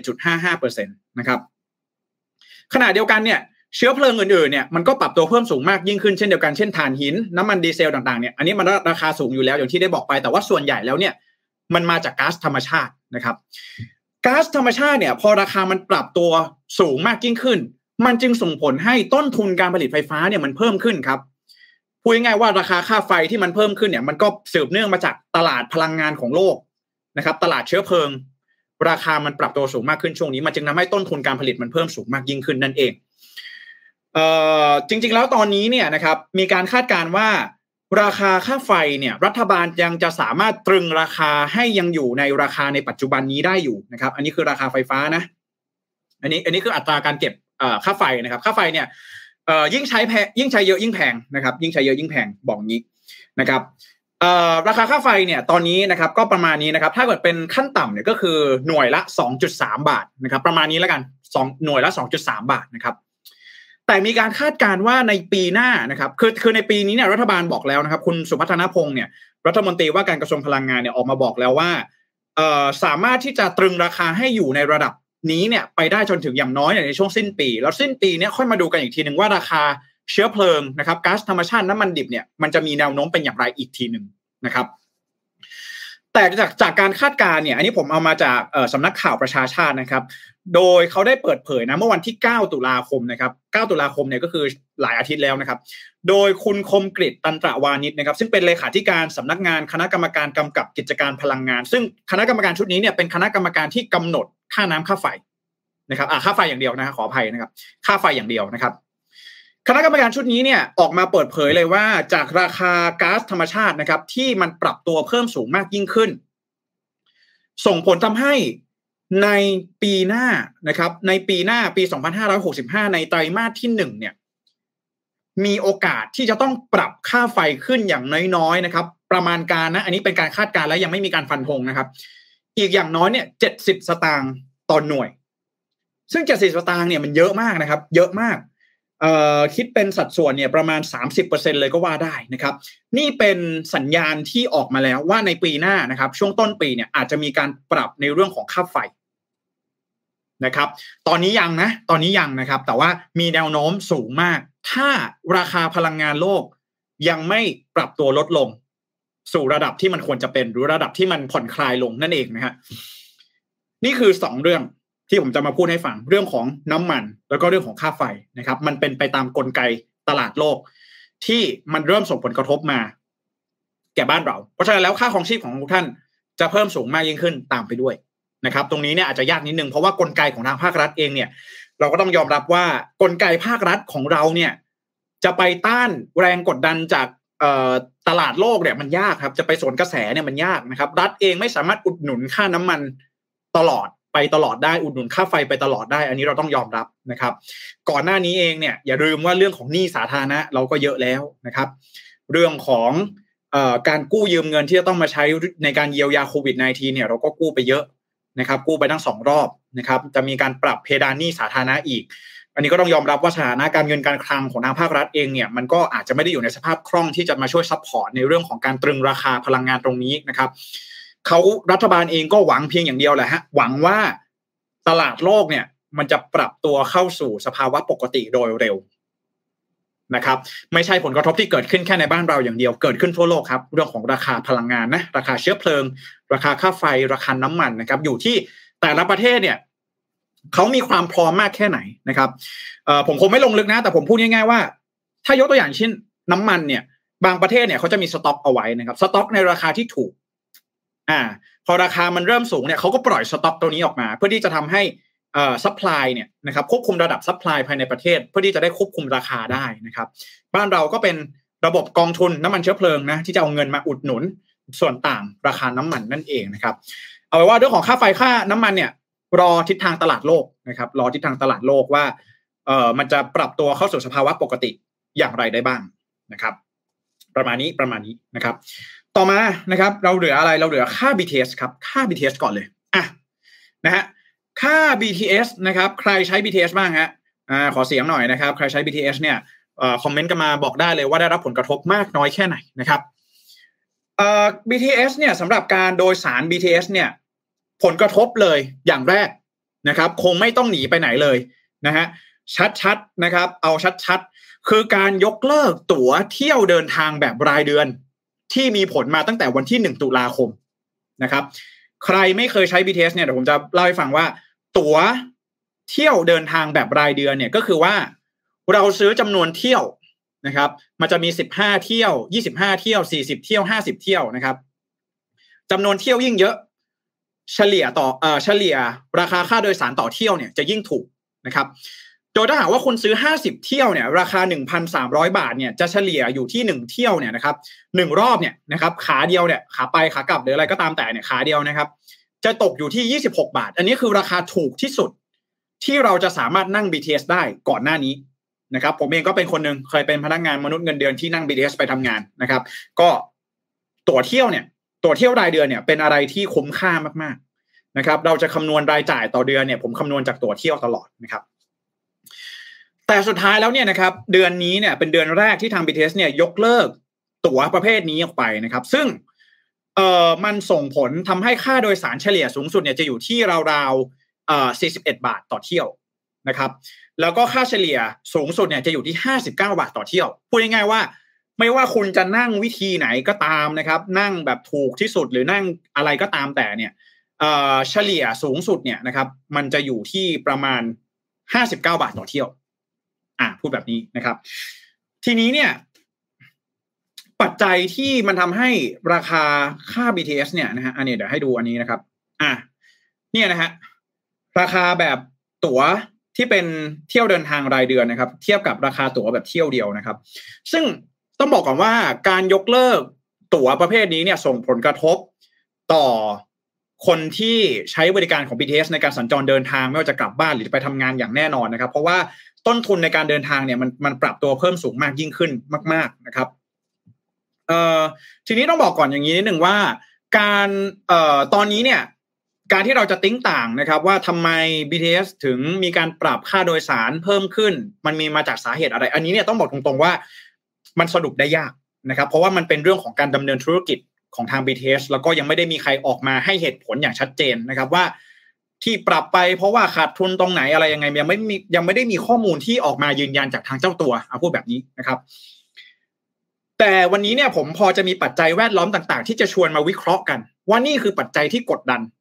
57.55% นะครับขณะเดียวกันเนี่ยเชื้อเพลิงอื่นๆเนี่ยมันก็ปรับตัวเพิ่มสูงมากยิ่งขึ้นเช่นเดียวกันเช่นถ่านหินน้ำมันดีเซลต่างๆเนี่ยอันนี้มันราคาสูงอยู่แล้วอย่างที่ได้บอกไปแต่ว่าส่วนใหญ่แล้วเนี่ยมันมาจากก๊าซธรรมชาตินะครับก๊าซธรรมชาติเนี่ยพอราคามันปรับตัวสูงมากยิ่งขึ้นมันจึงส่งผลให้ต้นทุนการผลิตไฟฟ้าเนี่ยมันเพิ่มขึ้นครับพูดง่ายๆว่าราคาค่าไฟที่มันเพิ่มขึ้นเนี่ยมันก็สืบเนื่องมาจากตลาดพลังงานของโลกนะครับตลาดเชื้อเพลิงราคามันปรับตัวสูงมากขึ้นช่วงนี้มันจึงทำให้ต้นทุนการผลิตมันเพิ่มสูงมากยิ่งขึ้นนั่นเองจริงๆแล้วตอนนี้เนี่ยนะครับมีการคาดการณ์ว่าราคาค่าไฟเนี่ยรัฐบาลยังจะสามารถตรึงราคาให้ยังอยู่ในราคาในปัจจุบันนี้ได้อยู่นะครับอันนี้คือราคาไฟฟ้านะอันนี้คืออัตราการเก็บค่าไฟนะครับค่าไฟเนี่ยยิ่งใช้เยอะยิ่งแพงนะครับยิ่งใช้เยอะยิ่งแพงบอกงี้นะครับราคาค่าไฟเนี่ยตอนนี้นะครับก็ประมาณนี้นะครับถ้าเกิดเป็นขั้นต่ำเนี่ยก็คือหน่วยละ 2.3 บาทนะครับประมาณนี้แล้วกัน2หน่วยละ 2.3 บาทนะครับแต่มีการคาดการณ์ว่าในปีหน้านะครับคือในปีนี้เนี่ยรัฐบาลบอกแล้วนะครับคุณสุพัฒนพงษ์เนี่ยรัฐมนตรีว่าการกระทรวงพลังงานเนี่ยออกมาบอกแล้วว่าสามารถที่จะตรึงราคาให้อยู่ในระดับนี้เนี่ยไปได้จนถึงอย่างน้อยในช่วงสิ้นปีแล้วสิ้นปีเนี่ยค่อยมาดูกันอีกทีนึงว่าราคาเชื้อเพลิงนะครับก๊าซธรรมชาติน้ำมันดิบเนี่ยมันจะมีแนวโน้มเป็นอย่างไรอีกทีนึงนะครับแต่จากการคาดการณ์เนี่ยอันนี้ผมเอามาจากสำนักข่าวประชาชาตินะครับโดยเขาได้เปิดเผยนะเมื่อวันที่9ตุลาคมนะครับ9ตุลาคมเนี่ยก็คือหลายอาทิตย์แล้วนะครับโดยคุณคมกฤษตันตระวานิชนะครับซึ่งเป็นเลขาธิการสำนักงานคณะกรรมการกำกับกิจการพลังงานซึ่งคณะกรรมการชุดนี้เนี่ยเป็นคณะกรรมการที่กำหนดค่าน้ำค่าไฟนะครับค่าไฟอย่างเดียวนะขออภัยนะครับค่าไฟอย่างเดียวนะครับคณะกรรมการชุดนี้เนี่ยออกมาเปิดเผยเลยว่าจากราคาก๊าซธรรมชาตินะครับที่มันปรับตัวเพิ่มสูงมากยิ่งขึ้นส่งผลทำให้ในปีหน้านะครับในปีหน้าปี2565ในไตรมาสที่1เนี่ยมีโอกาสที่จะต้องปรับค่าไฟขึ้นอย่างน้อยๆนะครับประมาณการนะอันนี้เป็นการคาดการณ์และยังไม่มีการฟันธงนะครับอีกอย่างน้อยเนี่ย70 สตางค์ต่อหน่วยซึ่ง70 สตางค์เนี่ยมันเยอะมากนะครับเยอะมากคิดเป็นสัดส่วนเนี่ยประมาณ 30% เลยก็ว่าได้นะครับนี่เป็นสัญญาณที่ออกมาแล้วว่าในปีหน้านะครับช่วงต้นปีเนี่ยอาจจะมีการปรับในเรื่องของค่าไฟนะครับตอนนี้ยังนะครับแต่ว่ามีแนวโน้มสูงมากถ้าราคาพลังงานโลกยังไม่ปรับตัวลดลงสู่ระดับที่มันควรจะเป็นหรือระดับที่มันผ่อนคลายลงนั่นเองนะฮะนี่คือ2เรื่องที่ผมจะมาพูดให้ฟังเรื่องของน้ำมันแล้วก็เรื่องของค่าไฟนะครับมันเป็นไปตามกลไกตลาดโลกที่มันเริ่มส่งผลกระทบมาแก่บ้านเราเพราะฉะนั้นแล้วค่าครองชีพของทุกท่านจะเพิ่มสูงมากยิ่งขึ้นตามไปด้วยนะครับตรงนี้เนี่ยอาจจะยากนิดนึงเพราะว่ากลไกของทางภาครัฐเองเนี่ยเราก็ต้องยอมรับว่ากลไกภาครัฐของเราเนี่ยจะไปต้านแรงกดดันจากตลาดโลกเนี่ยมันยากครับจะไปสวนกระแสเนี่ยมันยากนะครับรัฐเองไม่สามารถอุดหนุนค่าน้ำมันตลอดได้อุดหนุนค่าไฟไปตลอดได้อันนี้เราต้องยอมรับนะครับก่อนหน้านี้เองเนี่ยอย่าลืมว่าเรื่องของหนี้สาธารณะเราก็เยอะแล้วนะครับเรื่องของการกู้ยืมเงินที่จะต้องมาใช้ในการเยียวยาโควิด -19 เนี่ยเราก็กู้ไปเยอะนะครับกู้ไปทั้ง2รอบนะครับจะมีการปรับเพดานหนี้สาธารณะอีกอันนี้ก็ต้องยอมรับว่าสถานะการเงินการคลังของทางภาครัฐเองเนี่ยมันก็อาจจะไม่ได้อยู่ในสภาพคล่องที่จะมาช่วยซัพพอร์ตในเรื่องของการตรึงราคาพลังงานตรงนี้นะครับรัฐบาลเองก็หวังเพียงอย่างเดียวแหละฮะหวังว่าตลาดโลกเนี่ยมันจะปรับตัวเข้าสู่สภาวะปกติโดยเร็วนะครับไม่ใช่ผลกระทบที่เกิดขึ้นแค่ในบ้านเราอย่างเดียวเกิดขึ้นทั่วโลกครับเรื่องของราคาพลังงานนะราคาเชื้อเพลิงราคาค่าไฟราคาน้ำมันนะครับอยู่ที่แต่ละประเทศเนี่ยเขามีความพร้อมมากแค่ไหนนะครับผมคงไม่ลงลึกนะแต่ผมพูดง่ายๆว่าถ้ายกตัวอย่างเช่นน้ำมันเนี่ยบางประเทศเนี่ยเขาจะมีสต็อกเอาไว้นะครับสต็อกในราคาที่ถูกพอราคามันเริ่มสูงเนี่ยเขาก็ปล่อยสต็อกตัวนี้ออกมาเพื่อที่จะทำให้ซัพพลายเนี่ยนะครับควบคุมระดับซัพพลายภายในประเทศเพื่อที่จะได้ควบคุมราคาได้นะครับบ้านเราก็เป็นระบบกองทุนน้ำมันเชื้อเพลิงนะที่จะเอาเงินมาอุดหนุนส่วนต่างราคาน้ำมันนั่นเองนะครับเอาไว้ว่าเรื่องของค่าไฟค่าน้ำมันเนี่ยรอทิศทางตลาดโลกนะครับรอทิศทางตลาดโลกว่ามันจะปรับตัวเข้าสู่สภาวะปกติอย่างไรได้บ้างนะครับประมาณนี้นะครับต่อมานะครับเราเหลืออะไรเราเหลือค่า BTS ครับค่า BTS ก่อนเลยนะฮะค่า BTS นะครับใครใช้ BTS บ้างฮะขอเสียงหน่อยนะครับใครใช้ BTS เนี่ยคอมเมนต์กันมาบอกได้เลยว่าได้รับผลกระทบมากน้อยแค่ไหนนะครับBTS เนี่ยสำหรับการโดยสาร BTS เนี่ยผลกระทบเลยอย่างแรกนะครับคงไม่ต้องหนีไปไหนเลยนะฮะชัดๆนะครับเอาชัดๆคือการยกเลิกตั๋วเที่ยวเดินทางแบบรายเดือนที่มีผลมาตั้งแต่วันที่1ตุลาคมนะครับใครไม่เคยใช้ BTS เนี่ยเดี๋ยวผมจะเล่าให้ฟังว่าตั๋วเที่ยวเดินทางแบบรายเดือนเนี่ยก็คือว่าเราซื้อจำนวนเที่ยวนะครับมันจะมี15เที่ยว25เที่ยว40เที่ยว50เที่ยวนะครับจำนวนเที่ยวยิ่งเยอะเฉลี่ยราคาค่าโดยสารต่อเที่ยวเนี่ยจะยิ่งถูกนะครับโดยถ้าหากว่าคุณซื้อ50เที่ยวเนี่ยราคา 1,300 บาทเนี่ยจะเฉลี่ยอยู่ที่1เที่ยวเนี่ยนะครับ1รอบเนี่ยนะครับขาเดียวเนี่ยขาไปขากลับหรืออะไรก็ตามแต่เนี่ยขาเดียวนะครับจะตกอยู่ที่26 บาทอันนี้คือราคาถูกที่สุดที่เราจะสามารถนั่ง BTS ได้ก่อนหน้านี้นะครับผมเองก็เป็นคนนึงเคยเป็นพนักงานมนุษย์เงินเดือนที่นั่ง BTS ไปทำงานนะครับก็ตั๋วเที่ยวรายเดือนเนี่ยเป็นอะไรที่คุ้มค่ามากๆนะครับเราจะคำนวณรายจ่ายต่อเดือนเนี่ยผมคำนวณจากตั๋วเที่ยวตลอดนะครับแต่สุดท้ายแล้วเนี่ยนะครับเดือนนี้เนี่ยเป็นเดือนแรกที่ทาง BTS เนี่ยยกเลิกตั๋วประเภทนี้ออกไปนะครับซึ่งมันส่งผลทำให้ค่าโดยสารเฉลี่ยสูงสุดเนี่ยจะอยู่ที่ราวๆ41 บาทต่อเที่ยวนะครับแล้วก็ค่าเฉลี่ยสูงสุดเนี่ยจะอยู่ที่59 บาทต่อเที่ยวพูดง่ายๆว่าไม่ว่าคุณจะนั่งวิธีไหนก็ตามนะครับนั่งแบบถูกที่สุดหรือนั่งอะไรก็ตามแต่เนี่ยเฉลี่ยสูงสุดเนี่ยนะครับมันจะอยู่ที่ประมาณ59 บาทต่อเที่ยวพูดแบบนี้นะครับทีนี้เนี่ยปัจจัยที่มันทำให้ราคาค่า BTS เนี่ยนะฮะอันนี้เดี๋ยวให้ดูอันนี้นะครับเนี่ยนะฮะราคาแบบตั๋วที่เป็นเที่ยวเดินทางรายเดือนนะครับเทียบกับราคาตั๋วแบบเที่ยวเดียวนะครับซึ่งต้องบอกก่อนว่าการยกเลิกตั๋วประเภทนี้เนี่ยส่งผลกระทบต่อคนที่ใช้บริการของ BTS ในการสัญจรเดินทางไม่ว่าจะกลับบ้านหรือไปทำงานอย่างแน่นอนนะครับเพราะว่าต้นทุนในการเดินทางเนี่ยมันปรับตัวเพิ่มสูงมากยิ่งขึ้นมากๆนะครับทีนี้ต้องบอกก่อนอย่างนี้นิดนึงว่าการตอนนี้เนี่ยการที่เราจะติ้งต่างนะครับว่าทำไม BTS ถึงมีการปรับค่าโดยสารเพิ่มขึ้นมันมีมาจากสาเหตุอะไรอันนี้เนี่ยต้องบอกตรงๆว่ามันสรุปได้ยากนะครับเพราะว่ามันเป็นเรื่องของการดำเนินธุรกิจของทาง BTS แล้วก็ยังไม่ได้มีใครออกมาให้เหตุผลอย่างชัดเจนนะครับว่าที่ปรับไปเพราะว่าขาดทุนตรงไหนอะไรยังไงยังไม่ได้มีข้อมูลที่ออกมายืนยันจากทางเจ้าตัวพูดแบบนี้นะครับแต่วันนี้เนี่ยผมพอจะมีปัจจัยแวดล้อมต่างๆที่จะชวนมาวิเคราะห์กันว่านี่คือปัจจัยที่กดดัน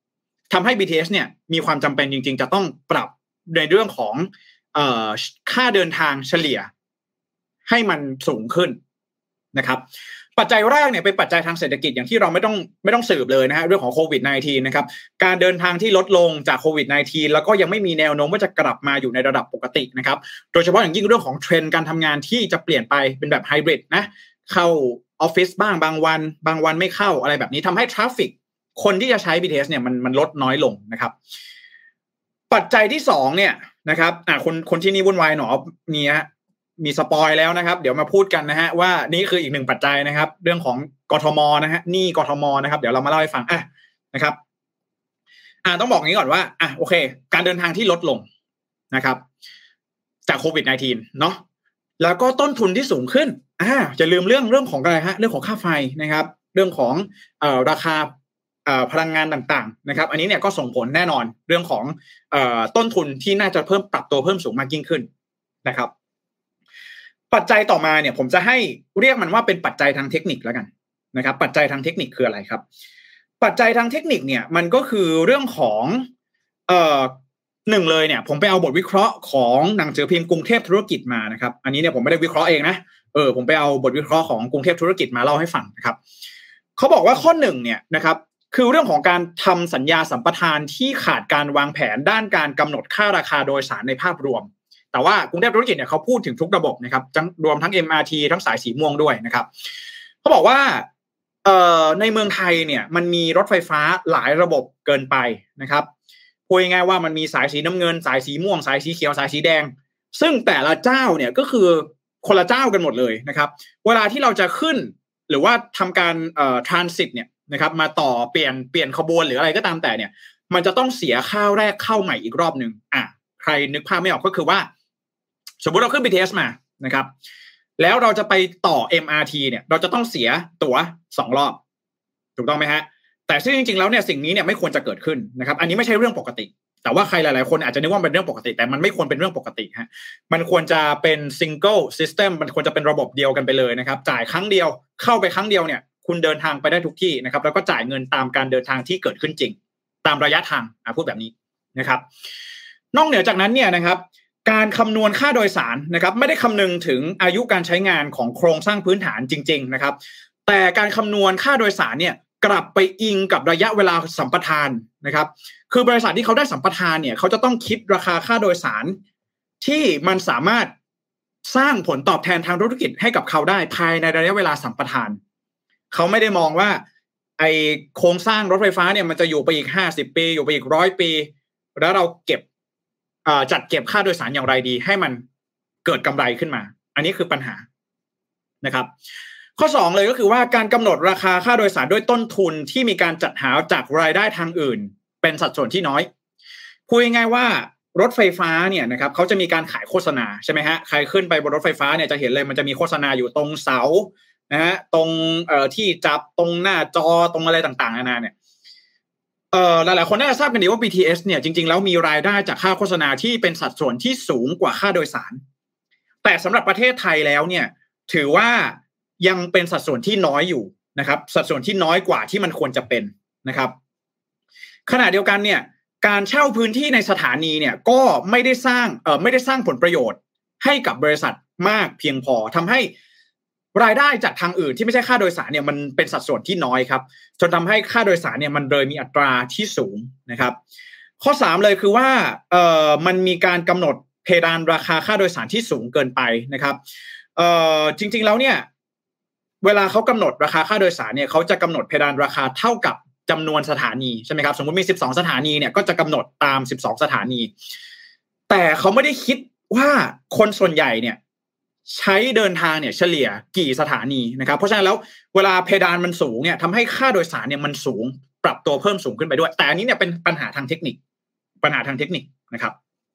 ทำให้ BTS เนี่ยมีความจำเป็นจริงๆจะต้องปรับในเรื่องของค่าเดินทางเฉลี่ยให้มันสูงขึ้นนะครับปัจจัยแรกเนี่ยเป็นปัจจัยทางเศรษฐกิจอย่างที่เราไม่ต้องสืบเลยนะฮะเรื่องของโควิด -19 นะครับการเดินทางที่ลดลงจากโควิด -19 แล้วก็ยังไม่มีแนวโน้มว่าจะกลับมาอยู่ในระดับปกตินะครับโดยเฉพาะอย่างยิ่งเรื่องของเทรนด์การทำงานที่จะเปลี่ยนไปเป็นแบบไฮบริดนะเข้าออฟฟิศบ้างบางวันไม่เข้าอะไรแบบนี้ทำให้ทราฟฟิกคนที่จะใช้ BTS เนี่ยมันลดน้อยลงนะครับปัจจัยที่2เนี่ยนะครับคนที่นี่วุ่นวายหนอมีสปอยแล้วนะครับเดี๋ยวมาพูดกันนะฮะว่านี่คืออีกหนึ่งปัจจัยนะครับเรื่องของกทมนะฮะหนี้กทมนะครับเดี๋ยวเรามาเล่าให้ฟังนะครับต้องบอกงี้ก่อนว่าโอเคการเดินทางที่ลดลงนะครับจากโควิด -19 เนาะแล้วก็ต้นทุนที่สูงขึ้นอย่าลืมเรื่องของอะไรฮะเรื่องของค่าไฟนะครับเรื่องของราคาพลังงานต่างๆนะครับอันนี้เนี่ยก็ส่งผลแน่นอนเรื่องของต้นทุนที่น่าจะปรับตัวเพิ่มสูงมากยิ่งขึ้นนะครับปัจจัยต่อมาเนี่ยผมจะให้เรียกมันว่าเป็นปัจจัยทางเทคนิคแล้วกันนะครับปัจจัยทางเทคนิคคืออะไรครับปัจจัยทางเทคนิคเนี่ยมันก็คือเรื่องของหนึ่งเลยเนี่ยผมไปเอาบทวิเคราะห์ของหนังสือพิมพ์กรุงเทพธุรกิจมานะครับอันนี้เนี่ยผมไม่ได้วิเคราะห์เองนะผมไปเอาบทวิเคราะห์ของกรุงเทพธุรกิจมาเล่าให้ฟังนะครับเขาบอกว่าข้อหนึ่งเนี่ยนะครับคือเรื่องของการทำสัญญาสัมปทานที่ขาดการวางแผนด้านการกำหนดค่าราคาโดยสารในภาพรวมแต่ว่ากรุงเทพธุรกิจเนี่ยเขาพูดถึงทุกระบบนะครับรวมทั้ง MRT ทั้งสายสีม่วงด้วยนะครับเขาบอกว่าในเมืองไทยเนี่ยมันมีรถไฟฟ้าหลายระบบเกินไปนะครับพูดง่ายๆว่ามันมีสายสีน้ำเงินสายสีม่วงสายสีเขียวสายสีแดงซึ่งแต่ละเจ้าเนี่ยก็คือคนละเจ้ากันหมดเลยนะครับเวลาที่เราจะขึ้นหรือว่าทำการtransit เนี่ยนะครับมาต่อเปลี่ยนขบวนหรืออะไรก็ตามแต่เนี่ยมันจะต้องเสียค่าแรกเข้าใหม่อีกรอบนึงใครนึกภาพไม่ออกก็คือว่าสมมุติเราขึ้น BTS มานะครับแล้วเราจะไปต่อ MRT เนี่ยเราจะต้องเสียตั๋ว2รอบถูกต้องไหมฮะแต่ซึ่งจริงๆแล้วเนี่ยสิ่งนี้เนี่ยไม่ควรจะเกิดขึ้นนะครับอันนี้ไม่ใช่เรื่องปกติแต่ว่าใครหลายๆคนอาจจะนึกว่าเป็นเรื่องปกติแต่มันไม่ควรเป็นเรื่องปกติฮะมันควรจะเป็น single system มันควรจะเป็นระบบเดียวกันไปเลยนะครับจ่ายครั้งเดียวเข้าไปครั้งเดียวเนี่ยคุณเดินทางไปได้ทุกที่นะครับแล้วก็จ่ายเงินตามการเดินทางที่เกิดขึ้นจริงตามระยะทางพูดแบบนี้นะครับนอกเหนือจากนั้นเนี่ยนะครับการคำนวณค่าโดยสารนะครับไม่ได้คำนึงถึงอายุการใช้งานของโครงสร้างพื้นฐานจริงๆนะครับแต่การคำนวณค่าโดยสารเนี่ยกลับไปอิงกับระยะเวลาสัมปทานนะครับคือบริษัทที่เขาได้สัมปทานเนี่ยเขาจะต้องคิดราคาค่าโดยสารที่มันสามารถสร้างผลตอบแทนทางธุรกิจให้กับเขาได้ภายในระยะเวลาสัมปทานเขาไม่ได้มองว่าไอโครงสร้างรถไฟฟ้าเนี่ยมันจะอยู่ไปอีก50 ปีอยู่ไปอีก100 ปีแล้วเราจัดเก็บค่าโดยสารอย่างไรดีให้มันเกิดกำไรขึ้นมาอันนี้คือปัญหานะครับข้อ2เลยก็คือว่าการกำหนดราคาค่าโดยสารด้วยต้นทุนที่มีการจัดหาจากรายได้ทางอื่นเป็นสัดส่วนที่น้อยพูดง่ายๆว่ารถไฟฟ้าเนี่ยนะครับเขาจะมีการขายโฆษณาใช่ไหมฮะใครขึ้นไปบนรถไฟฟ้าเนี่ยจะเห็นเลยมันจะมีโฆษณาอยู่ตรงเสานะฮะตรงที่จับตรงหน้าจอตรงอะไรต่างๆนานาเนี่ยหลายๆคนน่าจะทราบกันดีว่า BTS เนี่ยจริงๆแล้วมีรายได้จากค่าโฆษณาที่เป็นสัดส่วนที่สูงกว่าค่าโดยสารแต่สำหรับประเทศไทยแล้วเนี่ยถือว่ายังเป็นสัดส่วนที่น้อยอยู่นะครับสัดส่วนที่น้อยกว่าที่มันควรจะเป็นนะครับขณะเดียวกันเนี่ยการเช่าพื้นที่ในสถานีเนี่ยก็ไม่ได้สร้างผลประโยชน์ให้กับบริษัทมากเพียงพอทำให้รายได้จากทางอื่นที่ไม่ใช่ค่าโดยสารเนี่ยมันเป็นสัดส่วนที่น้อยครับจนทำให้ค่าโดยสารเนี่ยมันเลยมีอัตราที่สูงนะครับข้อ3เลยคือว่ามันมีการกำหนดเพดานราคาค่าโดยสารที่สูงเกินไปนะครับจริงๆแล้วเนี่ยเวลาเขากำหนดราคาค่าโดยสารเนี่ยเขาจะกำหนดเพดานราคาเท่ากับจำนวนสถานีใช่ไหมครับสมมุติมี12สถานีเนี่ยก็จะกำหนดตาม12สถานีแต่เขาไม่ได้คิดว่าคนส่วนใหญ่เนี่ยใช้เดินทางเนี่ยเฉลี่ยกี่สถานีนะครับเพราะฉะนั้นแล้วเวลาเพดานมันสูงเนี่ยทำให้ค่าโดยสารเนี่ยมันสูงปรับตัวเพิ่มสูงขึ้นไปด้วยแต่อันนี้เนี่ยเป็นปัญหาทางเทคนิคนะครับ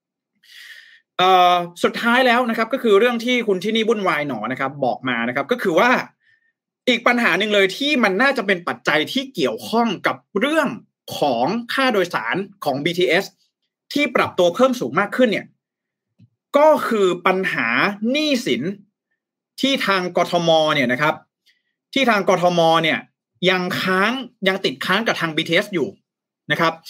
สุดท้ายแล้วนะครับก็คือเรื่องที่คุณที่นี่วุ่นวายหนอนะครับบอกมานะครับก็คือว่าอีกปัญหาหนึ่งเลยที่มันน่าจะเป็นปัจจัยที่เกี่ยวข้องกับเรื่องของค่าโดยสารของ BTS ที่ปรับตัวเพิ่มสูงมากขึ้นเนี่ยก็คือปัญหาหนี้สินที่ทางกทมเนี่ยนะครับที่ทางกทมเนี่ยยังติดค้างกับทาง BTS อยู่นะครับ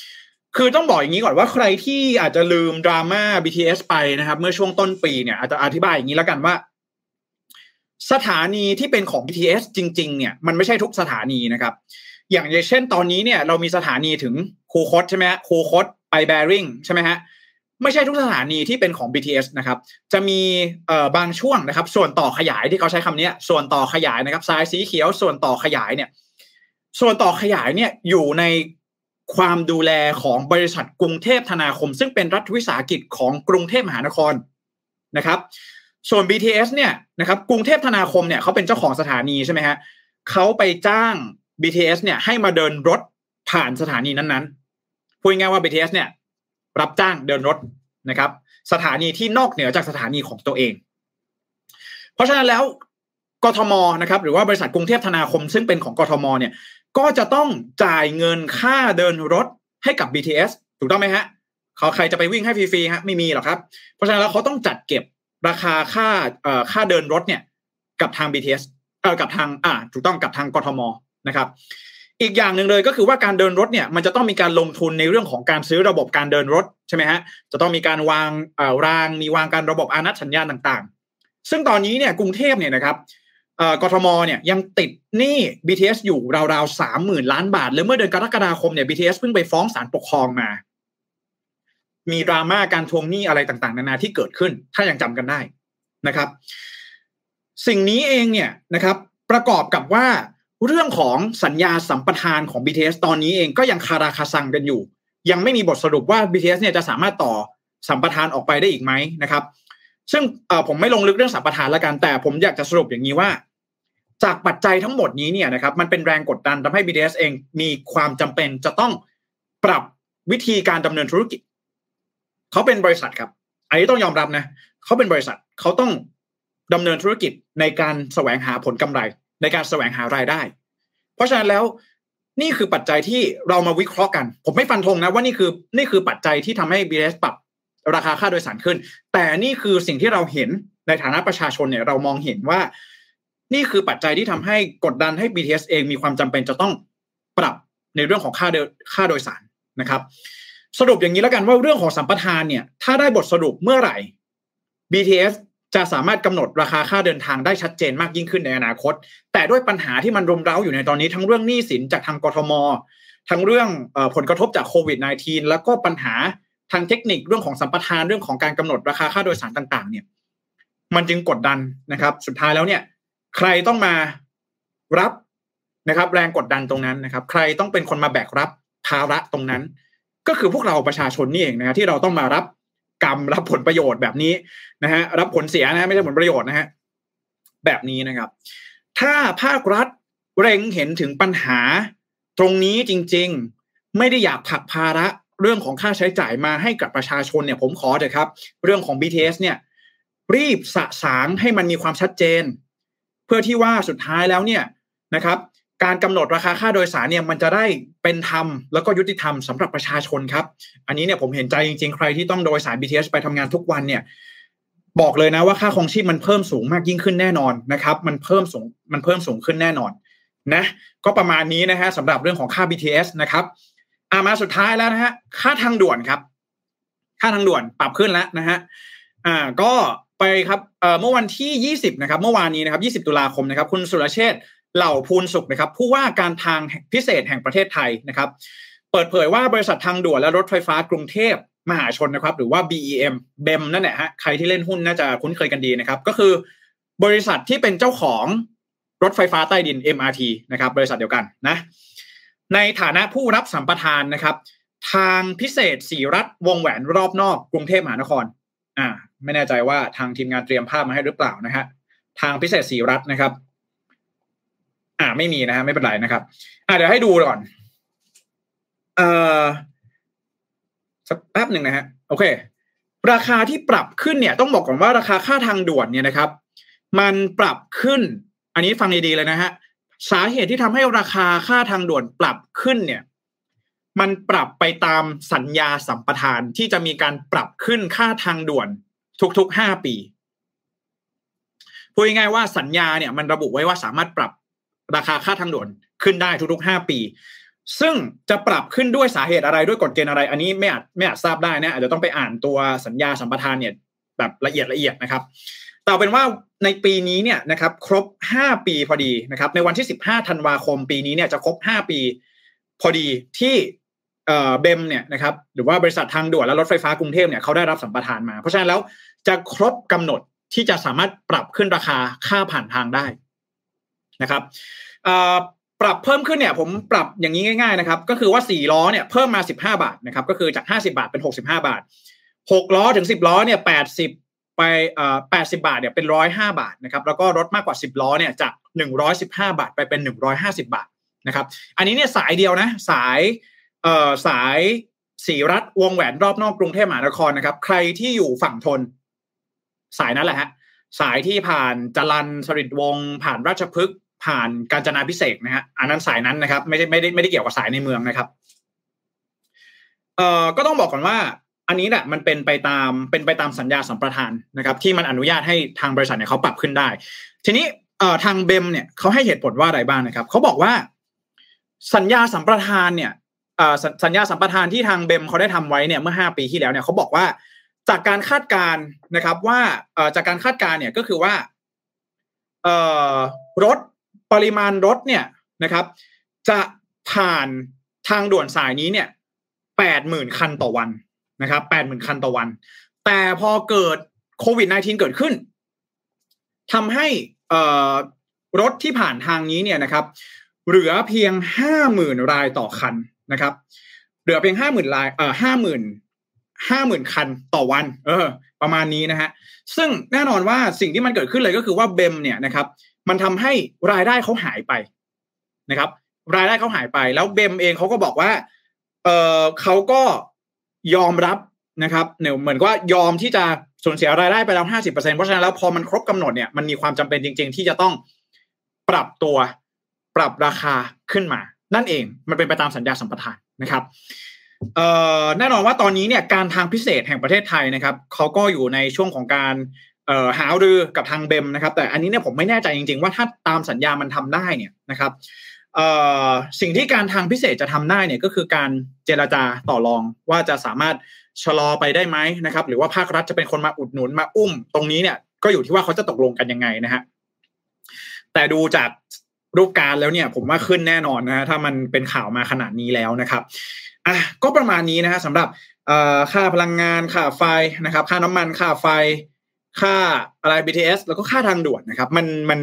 คือต้องบอกอย่างนี้ก่อนว่าใครที่อาจจะลืมดราม่า BTS ไปนะครับเมื่อช่วงต้นปีเนี่ยอาจจะอธิบายอย่างนี้แล้วกันว่าสถานีที่เป็นของ BTS จริงๆเนี่ยมันไม่ใช่ทุกสถานีนะครับอย่างเช่นตอนนี้เนี่ยเรามีสถานีถึงคูคตใช่ไหมฮะคูคตไปแบริ่งใช่ไหมฮะไม่ใช่ทุกสถานีที่เป็นของ BTS นะครับจะมีบางช่วงนะครับส่วนต่อขยายที่เขาใช้คำนี้ส่วนต่อขยายนะครับสายสีเขียวส่วนต่อขยายเนี่ยส่วนต่อขยายเนี่ยอยู่ในความดูแลของบริษัทกรุงเทพธนาคมซึ่งเป็นรัฐวิสาหกิจของกรุงเทพมหานครนะครับส่วน BTS เนี่ยนะครับกรุงเทพธนาคมเนี่ยเขาเป็นเจ้าของสถานีใช่ไหมฮะเขาไปจ้าง BTS เนี่ยให้มาเดินรถผ่านสถานีนั้นๆพูดง่ายๆว่า BTS เนี่ยรับจ้างเดินรถนะครับสถานีที่นอกเหนือจากสถานีของตัวเองเพราะฉะนั้นแล้วกทมนะครับหรือว่าบริษัทกรุงเทพธนาคมซึ่งเป็นของกทมเนี่ยก็จะต้องจ่ายเงินค่าเดินรถให้กับ BTS ถูกต้องไหมฮะใครจะไปวิ่งให้ฟรีๆฮะไม่มีหรอกครับเพราะฉะนั้นแล้วเขาต้องจัดเก็บราคาค่าเดินรถเนี่ยกับทาง BTS กับทางถูกต้องกับทางกทมนะครับอีกอย่างหนึ่งเลยก็คือว่าการเดินรถเนี่ยมันจะต้องมีการลงทุนในเรื่องของการซื้อระบบการเดินรถใช่ไหมฮะจะต้องมีการวางรางมีวางการระบบอานัตสัญญาณต่างๆซึ่งตอนนี้เนี่ยกรุงเทพเนี่ยนะครับกทมเนี่ยยังติดหนี้ BTS อยู่ราวๆ 30,000 ล้านบาทและเมื่อเดือนกรกฎาคมเนี่ย BTS เพิ่งไปฟ้องศาลปกครองมามีดราม่าการทวงหนี้อะไรต่างๆนานาที่เกิดขึ้นถ้ายังจำกันได้นะครับสิ่งนี้เองเนี่ยนะครับประกอบกับว่าเรื่องของสัญญาสัมปทานของ BTS ตอนนี้เองก็ยังคาราคาซังกันอยู่ยังไม่มีบทสรุปว่า BTS เนี่ยจะสามารถต่อสัมปทานออกไปได้อีกไหมนะครับซึ่งผมไม่ลงลึกเรื่องสัมปทานแล้วกันแต่ผมอยากจะสรุปอย่างนี้ว่าจากปัจจัยทั้งหมดนี้เนี่ยนะครับมันเป็นแรงกดดันทำให้ BTS เองมีความจำเป็นจะต้องปรับวิธีการดำเนินธุรกิจเขาเป็นบริษัทครับอันนี้ต้องยอมรับนะเขาเป็นบริษัทเขาต้องดำเนินธุรกิจในการแสวงหาผลกำไรในการแสวงหารายได้เพราะฉะนั้นแล้วนี่คือปัจจัยที่เรามาวิเคราะห์กันผมไม่ฟันธงนะว่านี่คือปัจจัยที่ทำให้ BTS ปรับราคาค่าโดยสารขึ้นแต่นี่คือสิ่งที่เราเห็นในฐานะประชาชนเนี่ยเรามองเห็นว่านี่คือปัจจัยที่ทำให้กดดันให้ BTS เองมีความจำเป็นจะต้องปรับในเรื่องของค่าโดยสารนะครับสรุปอย่างนี้แล้วกันว่าเรื่องของสัมปทานเนี่ยถ้าได้บทสรุปเมื่อไหร่ BTS จะสามารถกำหนดราคาค่าเดินทางได้ชัดเจนมากยิ่งขึ้นในอนาคตแต่ด้วยปัญหาที่มันรุมเร้าอยู่ในตอนนี้ทั้งเรื่องหนี้สินจากทางกทมทั้งเรื่องผลกระทบจากโควิด -19 แล้วก็ปัญหาทางเทคนิคเรื่องของสัมปทานเรื่องของการกำหนดราคาค่าโดยสารต่างๆเนี่ยมันจึงกดดันนะครับสุดท้ายแล้วเนี่ยใครต้องมารับนะครับแรงกดดันตรงนั้นนะครับใครต้องเป็นคนมาแบกรับภาระตรงนั้นก็คือพวกเราประชาชนนี่เองนะที่เราต้องมารับกรรมรับผลประโยชน์แบบนี้นะฮะรับผลเสียนะไม่ใช่ผลประโยชน์นะฮะแบบนี้นะครับถ้าภาครัฐเล็งเห็นถึงปัญหาตรงนี้จริงๆไม่ได้อยากผลักภาระเรื่องของค่าใช้จ่ายมาให้กับประชาชนเนี่ยผมขอเถอะครับเรื่องของ BTS เนี่ยรีบสะสางให้มันมีความชัดเจนเพื่อที่ว่าสุดท้ายแล้วเนี่ยนะครับการกำหนดราคาค่าโดยสารเนี่ยมันจะได้เป็นธรรมแล้วก็ยุติธรรมสำหรับประชาชนครับอันนี้เนี่ยผมเห็นใจจริงๆใครที่ต้องโดยสาร BTS ไปทำงานทุกวันเนี่ยบอกเลยนะว่าค่าครองชีพมันเพิ่มสูงมากยิ่งขึ้นแน่นอนนะครับมันเพิ่มสูงขึ้นแน่นอนนะก็ประมาณนี้นะฮะสำหรับเรื่องของค่า BTS นะครับมาสุดท้ายแล้วนะฮะค่าทางด่วนครับค่าทางด่วนปรับขึ้นแล้วนะฮะก็ไปครับเมื่อวันที่20นะครับเมื่อวานนี้นะครับ20ตุลาคมนะครับคุณสุรเชษฐ์เหล่าภูลสุขนะครับผู้ว่าการทางพิเศษแห่งประเทศไทยนะครับเปิดเผยว่าบริษัททางด่วนและรถไฟฟ้ากรุงเทพมหานครนะครับหรือว่า BEM นั่นแหละฮะใครที่เล่นหุ้นน่าจะคุ้นเคยกันดีนะครับก็คือบริษัทที่เป็นเจ้าของรถไฟฟ้าใต้ดิน MRT นะครับบริษัทเดียวกันนะในฐานะผู้รับสัมปทานนะครับทางพิเศษสีรัฐวงแหวนรอบนอกกรุงเทพมหานครไม่แน่ใจว่าทางทีมงานเตรียมภาพมาให้หรือเปล่านะฮะทางพิเศษสีรัฐนะครับไม่มีนะฮะไม่เป็นไรนะครับเดี๋ยวให้ดูก่อนสักแป๊บหนึ่งนะฮะโอเคราคาที่ปรับขึ้นเนี่ยต้องบอกก่อนว่าราคาค่าทางด่วนเนี่ยนะครับมันปรับขึ้นอันนี้ฟังดีๆเลยนะฮะสาเหตุที่ทำให้ราคาค่าทางด่วนปรับขึ้นเนี่ยมันปรับไปตามสัญญาสัมปทานที่จะมีการปรับขึ้นค่าทางด่วนทุกๆ5ปีพูดง่ายๆว่าสัญญาเนี่ยมันระบุไว้ว่าสามารถปรับราคาค่าทางด่วนขึ้นได้ทุกๆ5ปีซึ่งจะปรับขึ้นด้วยสาเหตุอะไรด้วยกฎเกณฑ์อะไรอันนี้ไม่อาจทราบได้นะอาจจะต้องไปอ่านตัวสัญญาสัมปทานเนี่ยแบบละเอียดนะครับแต่เป็นว่าในปีนี้เนี่ยนะครับครบ5ปีพอดีนะครับในวันที่15ธันวาคมปีนี้เนี่ยจะครบ5ปีพอดีที่เบมเนี่ยนะครับหรือว่าบริษัททางด่วนและรถไฟฟ้ากรุงเทพเนี่ยเขาได้รับสัมปทานมาเพราะฉะนั้นแล้วจะครบกำหนดที่จะสามารถปรับขึ้นราคาค่าผ่านทางได้นะครับปรับเพิ่มขึ้นเนี่ยผมปรับอย่างนี้ง่ายๆนะครับก็คือว่า4ล้อเนี่ยเพิ่มมา15บาทนะครับก็คือจาก50บาทเป็น65บาท6ล้อถึง10ล้อเนี่ย80ไป80บาทเนี่ยเป็น105บาทนะครับแล้วก็รถมากกว่า10ล้อเนี่ยจาก115บาทไปเป็น150บาทนะครับอันนี้เนี่ยสายเดียวนะสายสีรัฐวงแหวนรอบนอกกรุงเทพมหานครนะครับใครที่อยู่ฝั่งทนสายนั้นแหละฮะสายที่ผ่านจรัญสฤษดิ์วงศ์ผ่านราชพฤกษ์ผ่านกาญจนาภิเษกนะฮะอันนั้นสายนั้นนะครับไม่ได้เกี่ยวกับสายในเมืองนะครับก็ต้องบอกก่อนว่าอันนี้แหละมันเป็นไปตามสัญญาสัมปทานนะครับที่มันอนุญาตให้ทางบริษัทเนี่ยเขาปรับขึ้นได้ทีนี้ทางเบมเนี่ยเขาให้เหตุผลว่าอะไรบ้างนะครับเขาบอกว่าสัญญาสัมปทานเนี่ยสัญญาสัมปทานที่ทางเบมเขาได้ทำไว้เนี่ยเมื่อ5ปีที่แล้วเนี่ยเขาบอกว่าจากการคาดการณ์นะครับว่าจากการคาดการณ์เนี่ยก็คือว่ารถปริมาณรถเนี่ยนะครับจะผ่านทางด่วนสายนี้เนี่ย 80,000 คันต่อวันนะครับ 80,000 คันต่อวันแต่พอเกิดโควิด -19 เกิดขึ้นทำให้รถที่ผ่านทางนี้เนี่ยนะครับเหลือเพียง 50,000 รายต่อคันนะครับเหลือเพียง 50,000 ราย50,000 คันต่อวันประมาณนี้นะฮะซึ่งแน่นอนว่าสิ่งที่มันเกิดขึ้นเลยก็คือว่าเบมเนี่ยนะครับมันทำให้รายได้เขาหายไปนะครับรายได้เขาหายไปแล้วเบมเองเขาก็บอกว่าเขาก็ยอมรับนะครับเนี่ยเหมือนว่ายอมที่จะสูญเสียรายได้ไปแล้ว 50% เพราะฉะนั้นแล้วพอมันครบกำหนดเนี่ยมันมีความจำเป็นจริงๆที่จะต้องปรับราคาขึ้นมานั่นเองมันเป็นไปตามสัญญาสัมปทานนะครับแน่นอนว่าตอนนี้เนี่ยการทางพิเศษแห่งประเทศไทยนะครับเขาก็อยู่ในช่วงของการหารือกับทางเบมนะครับแต่อันนี้เนี่ยผมไม่แน่ใจจริงๆว่าถ้าตามสัญญามันทำได้เนี่ยนะครับสิ่งที่การทางพิเศษจะทำได้เนี่ยก็คือการเจรจาต่อรองว่าจะสามารถชะลอไปได้ไหมนะครับหรือว่าภาครัฐจะเป็นคนมาอุดหนุนมาอุ้มตรงนี้เนี่ยก็อยู่ที่ว่าเขาจะตกลงกันยังไงนะฮะแต่ดูจากรูปการแล้วเนี่ยผมว่าขึ้นแน่นอนนะฮะถ้ามันเป็นข่าวมาขนาดนี้แล้วนะครับก็ประมาณนี้นะฮะสำหรับค่าพลังงานค่าไฟนะครับค่าน้ำมันค่าไฟค่าอะไร BTS แล้วก็ค่าทางด่วนนะครับ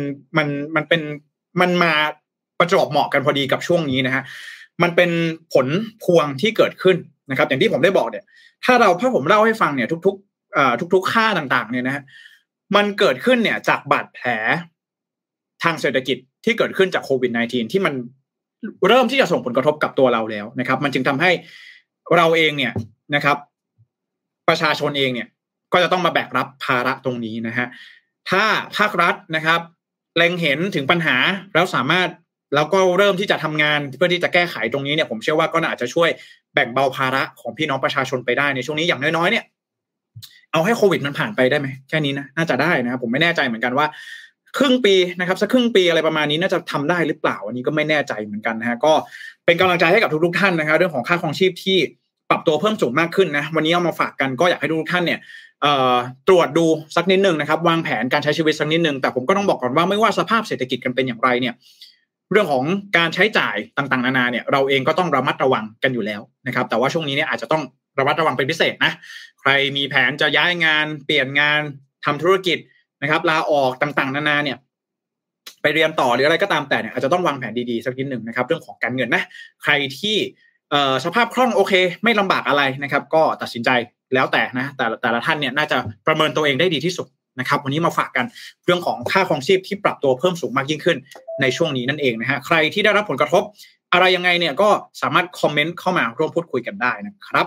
มันมาประจวบเหมาะกันพอดีกับช่วงนี้นะฮะมันเป็นผลพวงที่เกิดขึ้นนะครับอย่างที่ผมได้บอกเนี่ยถ้าผมเล่าให้ฟังเนี่ยทุกค่าต่างๆเนี่ยนะฮะมันเกิดขึ้นเนี่ยจากบาดแผลทางเศรษฐกิจที่เกิดขึ้นจากโควิด -19 ที่มันเริ่มที่จะส่งผลกระทบกับตัวเราแล้วนะครับมันจึงทำให้เราเองเนี่ยนะครับประชาชนเองเนี่ยก็จะต้องมาแบกรับภาระตรงนี้นะฮะถ้าภาครัฐนะครับเล็งเห็นถึงปัญหาแล้วก็เริ่มที่จะทำงานเพื่อที่จะแก้ไขตรงนี้เนี่ยผมเชื่อว่าก็อาจจะช่วยแบ่งเบาภาระของพี่น้องประชาชนไปได้ในช่วงนี้อย่างน้อยๆเนี่ยเอาให้โควิดมันผ่านไปได้ไหมแค่นี้นะน่าจะได้นะครับผมไม่แน่ใจเหมือนกันว่าครึ่งปีนะครับสักครึ่งปีอะไรประมาณนี้น่าจะทำได้หรือเปล่าอันนี้ก็ไม่แน่ใจเหมือนกันนะฮะก็เป็นกำลังใจให้กับทุกท่านนะครับเรื่องของค่าครองชีพที่ปรับตัวเพิ่มสูงมากขึ้นนะวันนี้เอามาฝากกันก็อยากให้ทุกท่านเนี่ยตรวจดูสักนิดนึงนะครับวางแผนการใช้ชีวิตสักนิดนึงแต่ผมก็ต้องบอกก่อนว่าไม่ว่าสภาพเศรษฐกิจกันเป็นอย่างไรเนี่ยเรื่องของการใช้จ่ายต่างๆนานาเนี่ยเราเองก็ต้องระมัดระวังกันอยู่แล้วนะครับแต่ว่าช่วงนี้เนี่ยอาจจะต้องระมัดระวังเป็นพิเศษนะใครมีแผนจะย้ายงานเปลี่ยนงานทำธุรกิจนะครับลาออกต่างๆนานาเนี่ยไปเรียนต่อหรืออะไรก็ตามแต่เนี่ยอาจจะต้องวางแผนดีๆสักนิดนึงนะครับเรื่องของการเงินนะใครที่สภาพคล่องโอเคไม่ลำบากอะไรนะครับก็ตัดสินใจแล้วแต่นะแต่ละท่านเนี่ยน่าจะประเมินตัวเองได้ดีที่สุดนะครับวันนี้มาฝากกันเรื่องของค่าครองชีพที่ปรับตัวเพิ่มสูงมากยิ่งขึ้นในช่วงนี้นั่นเองนะฮะใครที่ได้รับผลกระทบอะไรยังไงเนี่ยก็สามารถคอมเมนต์เข้ามาร่วมพูดคุยกันได้นะครับ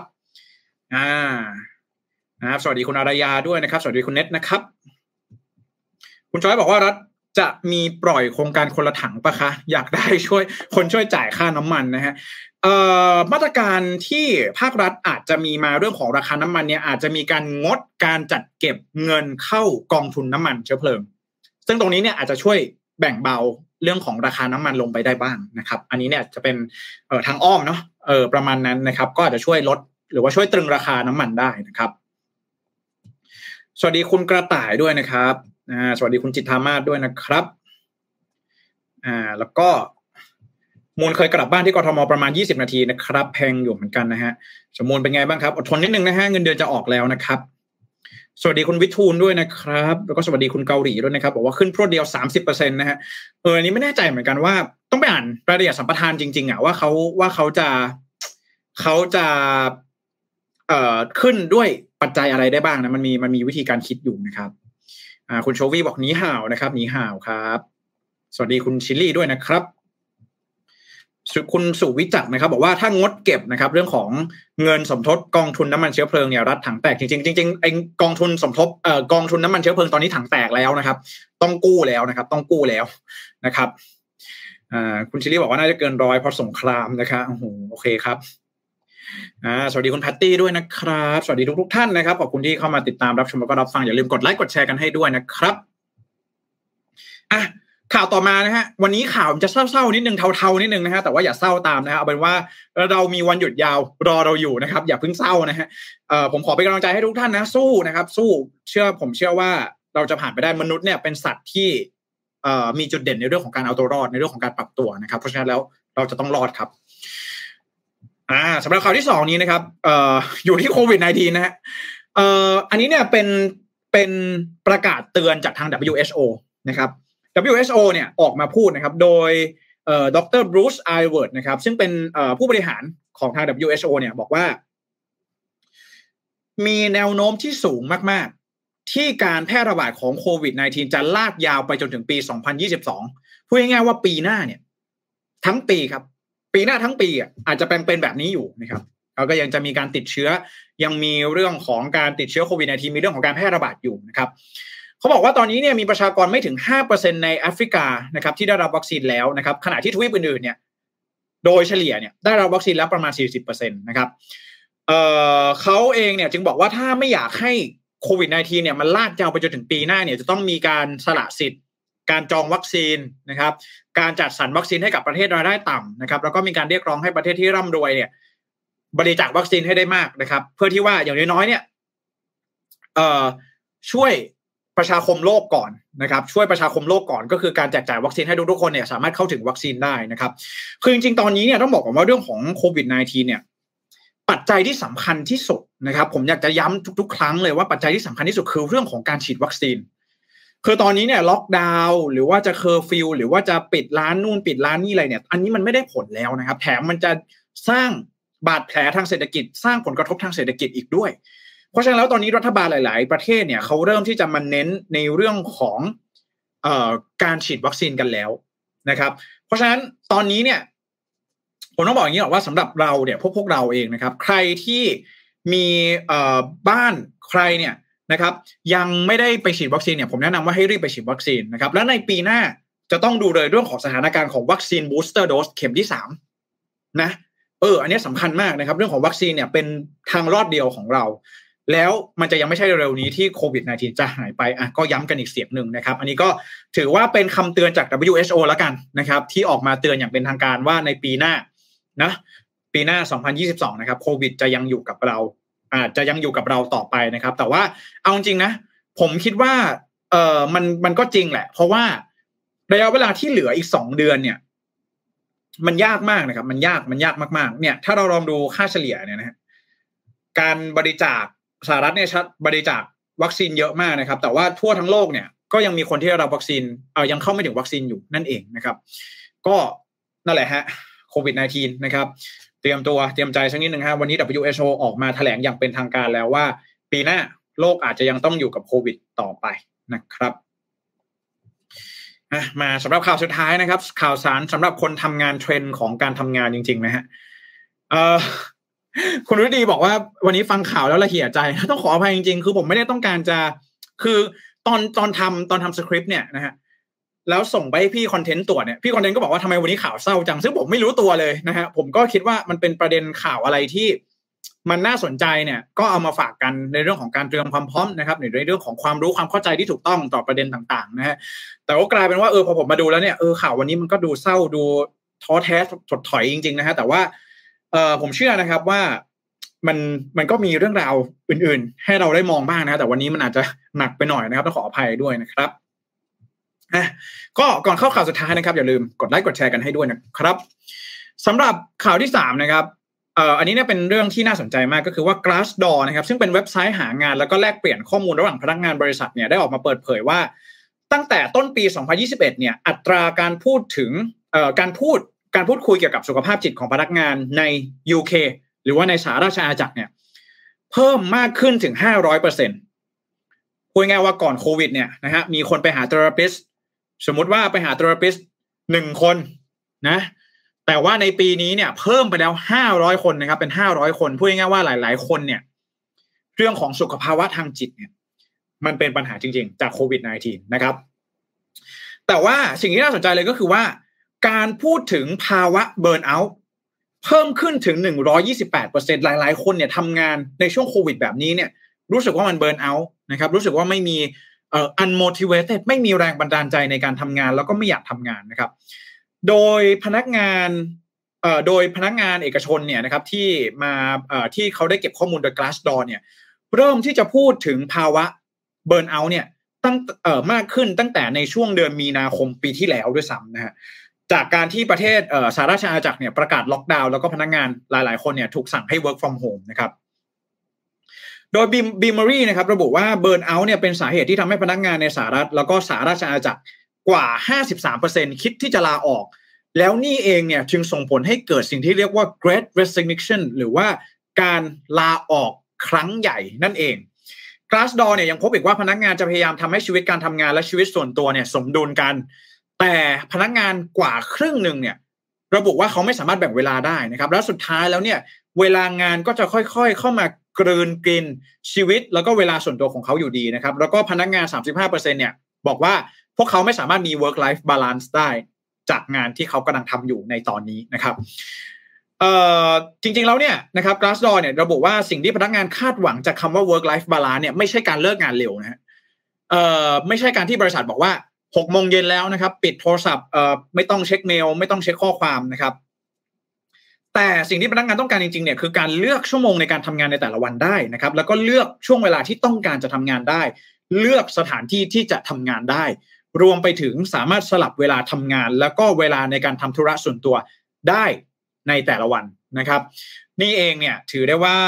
นะครับสวัสดีคุณอารยาด้วยนะครับสวัสดีคุณเน็ตนะครับคุณจอยบอกว่ารัฐจะมีปล่อยโครงการคนละถังปะคะอยากได้ช่วยจ่ายค่าน้ำมันนะฮะมาตรการที่ภาครัฐอาจจะมีมาเรื่องของราคาน้ำมันเนี่ยอาจจะมีการงดการจัดเก็บเงินเข้ากองทุนน้ำมันเชื้อเพลิงซึ่งตรงนี้เนี่ยอาจจะช่วยแบ่งเบาเรื่องของราคาน้ำมันลงไปได้บ้างนะครับอันนี้เนี่ยจะเป็นทางอ้อมเนาะประมาณนั้นนะครับก็อาจจะช่วยลดหรือว่าช่วยตรึงราคาน้ำมันได้นะครับสวัสดีคุณกระต่ายด้วยนะครับสวัสดีคุณจิตรธามาศด้วยนะครับแล้วก็มูลเคยกลับบ้านที่กทมประมาณ20นาทีนะครับแพงอยู่เหมือนกันนะฮะสมูลเป็นไงบ้างครับอดทนนิดนึงนะฮะเงินเดือนจะออกแล้วนะครับสวัสดีคุณวิทูลด้วยนะครับแล้วก็สวัสดีคุณเกาหลีด้วยนะครับบอกว่าขึ้นพรวดเดียว 30% นะฮะอันนี้ไม่แน่ใจเหมือนกันว่าต้องไปอ่านรายละเอียดสัมปทานจริงๆว่าเขาจะขึ้นด้วยปัจจัยอะไรได้บ้างนะมันมีวิธีการคิดอยู่นะครับคุณโชวี่บอกหนีห่าวนะครับหนีห่าวครับสวัสดีคุณชิลลี่ด้วยนะครับคุณสุวิจักรนะครับบอกว่าถ้างดเก็บนะครับเรื่องของเงินสมทบกองทุนน้ำมันเชื้อเพลิงเนี่ยรัฐถังแตกจริงไอ้กองทุนสมทบกองทุนน้ำมันเชื้อเพลิงตอนนี้ถังแตกแล้วนะครับต้องกู้แล้วนะครับต้องกู้แล้วนะครับคุณชิลลี่บอกว่าน่าจะเกิน100เพราะสงครามนะครับโอเคครับสวัสดีคุณแพตตี้ด้วยนะครับสวัสดีทุกท่านนะครับขอบคุณที่เข้ามาติดตามรับชมแล้วก็รับฟังอย่าลืมกดไลค์กดแชร์กันให้ด้วยนะครับข่าวต่อมานะฮะวันนี้ข่าวมันจะเศร้าๆนิดนึงเทาๆนิดนึงนะฮะแต่ว่าอย่าเศร้าตามนะฮะเอาเป็นว่าเรามีวันหยุดยาวรอเราอยู่นะครับอย่าเพิ่งเศร้านะฮะผมขอเป็นกำลังใจให้ทุกท่านนะสู้นะครับสู้ผมเชื่อว่าเราจะผ่านไปได้มนุษย์เนี่ยเป็นสัตว์ที่มีจุดเด่นในเรื่องของการเอาตัวรอดในเรื่องของการปรับตัวนะครับเพราะฉะนั้นแล้วเราจะต้องรอดครับสำหรับข่าวที่2นี้นะครับอยู่ที่โควิด -19 นะฮะอันนี้เนี่ยเป็นประกาศเตือนจากทาง WHO นะครับWHO เนี่ยออกมาพูดนะครับโดยดร. Bruce Aylward นะครับซึ่งเป็นผู้บริหารของทาง WHO เนี่ยบอกว่ามีแนวโน้มที่สูงมากๆที่การแพร่ระบาดของโควิด -19 จะลากยาวไปจนถึงปี 2022 พูดง่ายๆว่าปีหน้าเนี่ยทั้งปีครับปีหน้าทั้งปีอาจจะเป็นแบบนี้อยู่นะครับเราก็ยังจะมีการติดเชื้อยังมีเรื่องของการติดเชื้อโควิด -19 มีเรื่องของการแพร่ระบาดอยู่นะครับเขาบอกว่าตอนนี้เนี่ยมีประชากรไม่ถึง 5% ในแอฟริกานะครับที่ได้รับวัคซีนแล้วนะครับขณะที่ทวีปอื่นๆเนี่ยโดยเฉลี่ยเนี่ยได้รับวัคซีนแล้วประมาณ 40% นะครับเขาเองเนี่ยจึงบอกว่าถ้าไม่อยากให้โควิด -19 เนี่ยมันลากยาวไปจนถึงปีหน้าเนี่ยจะต้องมีการสละสิทธิ์การจองวัคซีนนะครับการจัดสรรวัคซีนให้กับประเทศรายได้ต่ำนะครับแล้วก็มีการเรียกร้องให้ประเทศที่ร่ำรวยเนี่ยบริจาควัคซีนให้ได้มากนะครับเพื่อที่ว่าอย่างน้อยๆเนี่ยช่วยประชาคมโลกก่อนนะครับช่วยประชาคมโลกก่อนก็คือการแจกจ่ายวัคซีนให้ทุกๆคนเนี่ยสามารถเข้าถึงวัคซีนได้นะครับคือจริงๆตอนนี้เนี่ยต้องบอกก่อนว่าเรื่องของโควิด -19 เนี่ยปัจจัยที่สำคัญที่สุดนะครับผมอยากจะย้ำทุกๆครั้งเลยว่าปัจจัยที่สำคัญที่สุดคือเรื่องของการฉีดวัคซีนคือตอนนี้เนี่ยล็อกดาวน์หรือว่าจะเคอร์ฟิวหรือว่าจะปิดร้านนู่นปิดร้านนี่อะไรเนี่ยอันนี้มันไม่ได้ผลแล้วนะครับแถมมันจะสร้างบาดแผลทางเศรษฐกิจสร้างผลกระทบทางเศรษฐกิจอีกด้วยเพราะฉะนั้นแล้วตอนนี้รัฐบาลหลายๆประเทศเนี่ยเขาเริ่มที่จะมาเน้นในเรื่องของการฉีดวัคซีนกันแล้วนะครับเพราะฉะนั้นตอนนี้เนี่ยผมต้องบอกอย่างนี้หรอกว่าสำหรับเราเนี่ยพวกเราเองนะครับใครที่มีบ้านใครเนี่ยนะครับยังไม่ได้ไปฉีดวัคซีนเนี่ยผมแนะนำว่าให้รีบไปฉีดวัคซีนนะครับและในปีหน้าจะต้องดูเลยเรื่องของสถานการณ์ของวัคซีนบูสเตอร์โดสเข็มที่3นะอันนี้สำคัญมากนะครับเรื่องของวัคซีนเนี่ยเป็นทางรอดเดียวของเราแล้วมันจะยังไม่ใช่เร็วนี้ที่โควิด -19 จะหายไปก็ย้ำกันอีกเสียงหนึ่งนะครับอันนี้ก็ถือว่าเป็นคำเตือนจาก WHO แล้วกันนะครับที่ออกมาเตือนอย่างเป็นทางการว่าในปีหน้านะปีหน้า2022นะครับโควิดจะยังอยู่กับเราอาจจะยังอยู่กับเราต่อไปนะครับแต่ว่าเอาจริงนะผมคิดว่ามันก็จริงแหละเพราะว่าระยะเวลาที่เหลืออีก2เดือนเนี่ยมันยากมากนะครับมันยากมากๆเนี่ยถ้าเราลองดูค่าเฉลี่ยเนี่ยนะฮะการบริจาคสหรัฐเนี่ยบริจาควัคซีนเยอะมากนะครับแต่ว่าทั่วทั้งโลกเนี่ยก็ยังมีคนที่ได้รับวัคซีนยังเข้าไม่ถึงวัคซีนอยู่นั่นเองนะครับก็นั่นแหละฮะโควิด -19 นะครับเตรียมใจสักนิดนึงฮะวันนี้ WHO ออกมาแถลงอย่างเป็นทางการแล้วว่าปีหน้าโลกอาจจะยังต้องอยู่กับโควิดต่อไปนะครับมาสำหรับข่าวสุดท้ายนะครับข่าวสารสำหรับคนทำงานเทรนด์ของการทำงานจริงๆนะฮะคุณฤดีบอกว่าวันนี้ฟังข่าวแล้วละเหี่ยใจต้องขออภัยจริงๆคือผมไม่ได้ต้องการจะคือตอนทำสคริปต์เนี่ยนะฮะแล้วส่งไปให้พี่คอนเทนต์ตรวจเนี่ยพี่คอนเทนต์ก็บอกว่าทำไมวันนี้ข่าวเศร้าจังซึ่งผมไม่รู้ตัวเลยนะฮะผมก็คิดว่ามันเป็นประเด็นข่าวอะไรที่มันน่าสนใจเนี่ยก็เอามาฝากกันในเรื่องของการเตรียมความพร้อมนะครับในเรื่องของความรู้ความเข้าใจที่ถูกต้องต่อประเด็นต่างๆนะฮะแต่ก็กลายเป็นว่าพอผมมาดูแล้วเนี่ยข่าววันนี้มันก็ดูเศร้าดูท้อแท้ถดถอยจริงๆนะฮะแต่ว่าผมเชื่อนะครับว่ามันก็มีเรื่องราวอื่นๆให้เราได้มองบ้างนะแต่วันนี้มันอาจจะหนักไปหน่อยนะครับต้องขออภัยด้วยนะครับก็ก่อนเข้าข่าวสุดท้ายนะครับอย่าลืมกดไลค์กดแชร์กันให้ด้วยนะครับสำหรับข่าวที่3นะครับอันนี้เนี่ยเป็นเรื่องที่น่าสนใจมากก็คือว่า Glassdoor นะครับซึ่งเป็นเว็บไซต์หางานแล้วก็แลกเปลี่ยนข้อมูลระหว่างพนักงานบริษัทเนี่ยได้ออกมาเปิดเผยว่าตั้งแต่ต้นปี2021เนี่ยอัตราการพูดถึงการพูดคุยเกี่ยวกับสุขภาพจิตของพนักงานใน UK หรือว่าในสหราชอาณาจักรเนี่ยเพิ่มมากขึ้นถึง 500% พูดง่ายว่าก่อนโควิดเนี่ยนะฮะมีคนไปหาเทอราปิสต์สมมุติว่าไปหาเทอราปิสต์1คนนะแต่ว่าในปีนี้เนี่ยเพิ่มไปแล้ว500คนนะครับเป็น500คนพูดง่ายๆว่าหลายๆคนเนี่ยเรื่องของสุขภาวะทางจิตเนี่ยมันเป็นปัญหาจริงๆจากโควิด -19 นะครับแต่ว่าสิ่งที่น่าสนใจเลยก็คือว่าการพูดถึงภาวะเบิร์นเอาท์เพิ่มขึ้นถึง 128% หลายๆคนเนี่ยทำงานในช่วงโควิดแบบนี้เนี่ยรู้สึกว่ามันเบิร์นเอาท์นะครับรู้สึกว่าไม่มีunmotivated ไม่มีแรงบันดาลใจในการทำงานแล้วก็ไม่อยากทำงานนะครับโดยพนักงานเอกชนเนี่ยนะครับที่มาที่เขาได้เก็บข้อมูลโดย Glassdoor เนี่ยเริ่มที่จะพูดถึงภาวะเบิร์นเอาท์เนี่ยมากขึ้นตั้งแต่ในช่วงเดือนมีนาคมปีที่แล้วด้วยซ้ำนะฮะจากการที่ประเทศสหราชอาณาจักรเนี่ยประกาศล็อกดาวน์แล้วก็พนักงานหลายๆคนเนี่ยถูกสั่งให้ work from home นะครับโดยบีมอรี่นะครับระบุว่าเบิร์นเอาท์เนี่ยเป็นสาเหตุที่ทำให้พนักงานในสหรัฐแล้วก็สหราชอาณาจักรกว่า 53% คิดที่จะลาออกแล้วนี่เองเนี่ยจึงส่งผลให้เกิดสิ่งที่เรียกว่า Great Resignation หรือว่าการลาออกครั้งใหญ่นั่นเอง Glassdoor เนี่ยยังพบอีกว่าพนักงานจะพยายามทำให้ชีวิตการทำงานและชีวิตส่วนตัวเนี่ยสมดุลกันแต่พนักงานกว่าครึ่งนึงเนี่ยระบุว่าเขาไม่สามารถแบ่งเวลาได้นะครับแล้วสุดท้ายแล้วเนี่ยเวลางานก็จะค่อยๆเข้ามากลืนกินชีวิตแล้วก็เวลาส่วนตัวของเขาอยู่ดีนะครับแล้วก็พนักงาน 35% เนี่ยบอกว่าพวกเขาไม่สามารถมี work life balance ได้จากงานที่เขากำลังทำอยู่ในตอนนี้นะครับจริงๆแล้วเนี่ยนะครับ Glassdoor เนี่ยระบุว่าสิ่งที่พนักงานคาดหวังจากคำว่า work life balance เนี่ยไม่ใช่การเลิกงานเร็วนะฮะไม่ใช่การที่บริษัทบอกว่า 6 โมงเย็นแล้วนะครับปิดโทรศัพท์ไม่ต้องเช็คเมลไม่ต้องเช็คข้อความนะครับแต่สิ่งที่พนักงานต้องการจริงๆเนี่ยคือการเลือกชั่วโมงในการทำงานในแต่ละวันได้นะครับแล้วก็เลือกช่วงเวลาที่ต้องการจะทำงานได้เลือกสถานที่ที่จะทำงานได้รวมไปถึงสามารถสลับเวลาทำงานแล้วก็เวลาในการทำธุระส่วนตัวได้ในแต่ละวันนะครับนี่เองเนี่ยถือได้ว่า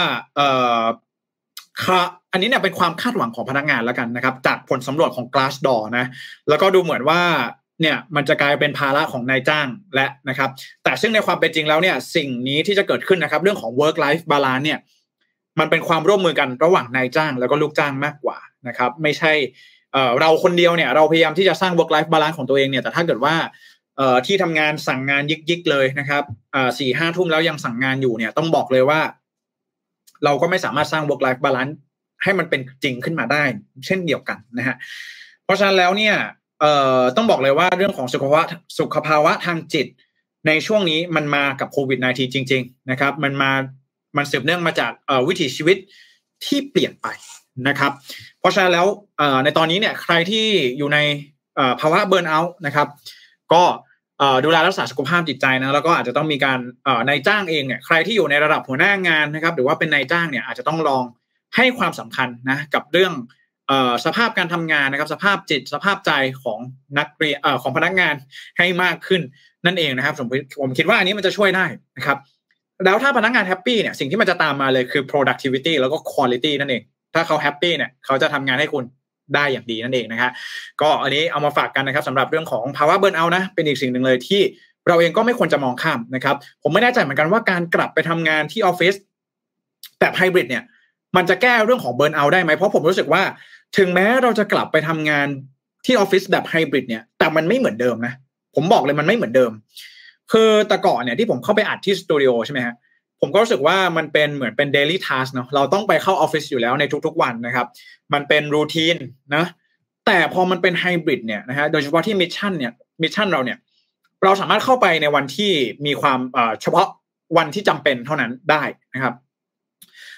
อันนี้เนี่ยเป็นความคาดหวังของพนักงานแล้วกันนะครับจากผลสำรวจของ Glassdoor นะแล้วก็ดูเหมือนว่าเนี่ยมันจะกลายเป็นภาระของนายจ้างและนะครับแต่ซึ่งในความเป็นจริงแล้วเนี่ยสิ่งนี้ที่จะเกิดขึ้นนะครับเรื่องของ work life balance เนี่ยมันเป็นความร่วมมือกันระหว่างนายจ้างแล้วก็ลูกจ้างมากกว่านะครับไม่ใช่เราคนเดียวเนี่ยเราพยายามที่จะสร้าง work life balance ของตัวเองเนี่ยแต่ถ้าเกิดว่าที่ทำงานสั่งงานยิกๆเลยนะครับ4-5 ทุ่มแล้วยังสั่งงานอยู่เนี่ยต้องบอกเลยว่าเราก็ไม่สามารถสร้าง work life balance ให้มันเป็นจริงขึ้นมาได้เช่นเดียวกันนะฮะเพราะฉะนั้นแล้วเนี่ยต้องบอกเลยว่าเรื่องของสุขภาวะทางจิตในช่วงนี้มันมากับโควิด -19 จริงๆนะครับมันสืบเนื่องมาจากวิถีชีวิตที่เปลี่ยนไปนะครับเพราะฉะนั้นแล้วในตอนนี้เนี่ยใครที่อยู่ในภาวะเบิร์นเอาท์นะครับก็ดูแลรักษาสุขภาพจิตใจนะแล้วก็อาจจะต้องมีการนายจ้างเองเนี่ยใครที่อยู่ในระดับหัวหน้างานนะครับหรือว่าเป็นนายจ้างเนี่ยอาจจะต้องลองให้ความสำคัญนะกับเรื่องสภาพการทำงานนะครับสภาพจิตสภาพใจของนักเรียนของพนักงานให้มากขึ้นนั่นเองนะครับผมคิดว่าอันนี้มันจะช่วยได้นะครับแล้วถ้าพนักงานแฮปปี้เนี่ยสิ่งที่มันจะตามมาเลยคือ productivity แล้วก็ quality นั่นเองถ้าเขาแฮปปี้เนี่ยเขาจะทำงานให้คุณได้อย่างดีนั่นเองนะฮะก็อันนี้เอามาฝากกันนะครับสำหรับเรื่องของภาวะเบิร์นเอาท์นะเป็นอีกสิ่งหนึ่งเลยที่เราเองก็ไม่ควรจะมองข้ามนะครับผมไม่แน่ใจเหมือนกันว่าการกลับไปทำงานที่ออฟฟิศแบบไฮบริดเนี่ยมันจะแก้เรื่องของเบิร์นเอาท์ได้ไหมเพราะผมรู้สึกว่าถึงแม้เราจะกลับไปทำงานที่ออฟฟิศแบบไฮบริดเนี่ยแต่มันไม่เหมือนเดิมนะผมบอกเลยมันไม่เหมือนเดิมคือแต่ก่อนเนี่ยที่ผมเข้าไปอัดที่สตูดิโอใช่ไหมฮะผมก็รู้สึกว่ามันเป็นเหมือนเป็น daily task เนาะเราต้องไปเข้าออฟฟิศอยู่แล้วในทุกๆวันนะครับมันเป็นรูทีนนะแต่พอมันเป็นไฮบริดเนี่ยนะฮะโดยเฉพาะที่มิชชั่นเราเนี่ยเราสามารถเข้าไปในวันที่มีความเฉพาะวันที่จำเป็นเท่านั้นได้นะครับ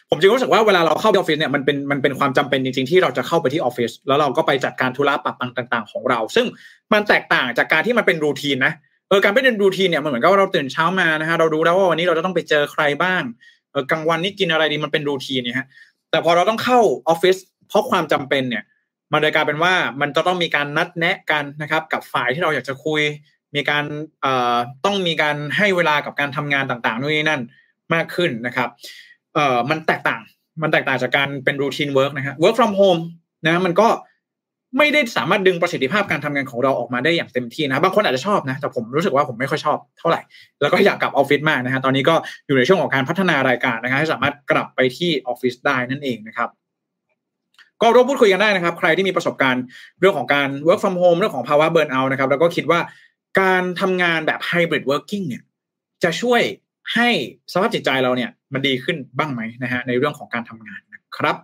ผมจึงรู้สึกว่าเวลาเราเข้าออฟฟิศเนี่ยมันเป็นความจำเป็นจริงๆที่เราจะเข้าไปที่ออฟฟิศแล้วเราก็ไปจัดการธุระปะปังต่างๆของเราซึ่งมันแตกต่างจากการที่มันเป็นรูทีนนะการเป็นรูทีนเนี่ยมันเหมือนกับว่าเราตื่นเช้ามานะฮะเรารู้แล้วว่าวันนี้เราจะต้องไปเจอใครบ้างกลางวันนี้กินอะไรดีมันเป็นรูทีนเนี่ยฮะแต่พอเราต้องเข้าออฟฟิศเพราะความจำเป็นเนี่ยมันเลยกลายเป็นว่ามันจะต้องมีการนัดแนะกันนะครับกับฝ่ายที่เราอยากจะคุยมีการต้องมีการให้เวลากับการทำงานต่างๆนู่นนี่นั่นมากขึ้นนะครับมันแตกต่างจากการเป็นรูทีนเวิร์กนะฮะ work from home นะมันก็ไม่ได้สามารถดึงประสิทธิภาพการทำงานของเราออกมาได้อย่างเต็มที่นะบางคนอาจจะชอบนะแต่ผมรู้สึกว่าผมไม่ค่อยชอบเท่าไหร่แล้วก็อยากกลับออฟฟิศมากนะฮะตอนนี้ก็อยู่ในช่วงของการพัฒนารายการนะครับให้สามารถกลับไปที่ออฟฟิศได้นั่นเองนะครับก็ร่วมพูดคุยกันได้นะครับใครที่มีประสบการณ์เรื่องของการ work from home เรื่องของภาวะ burn out นะครับแล้วก็คิดว่าการทำงานแบบ hybrid working เนี่ยจะช่วยให้สภาพจิตใจเราเนี่ยมันดีขึ้นบ้างไหมนะฮะในเรื่องของการทำงานนะครับ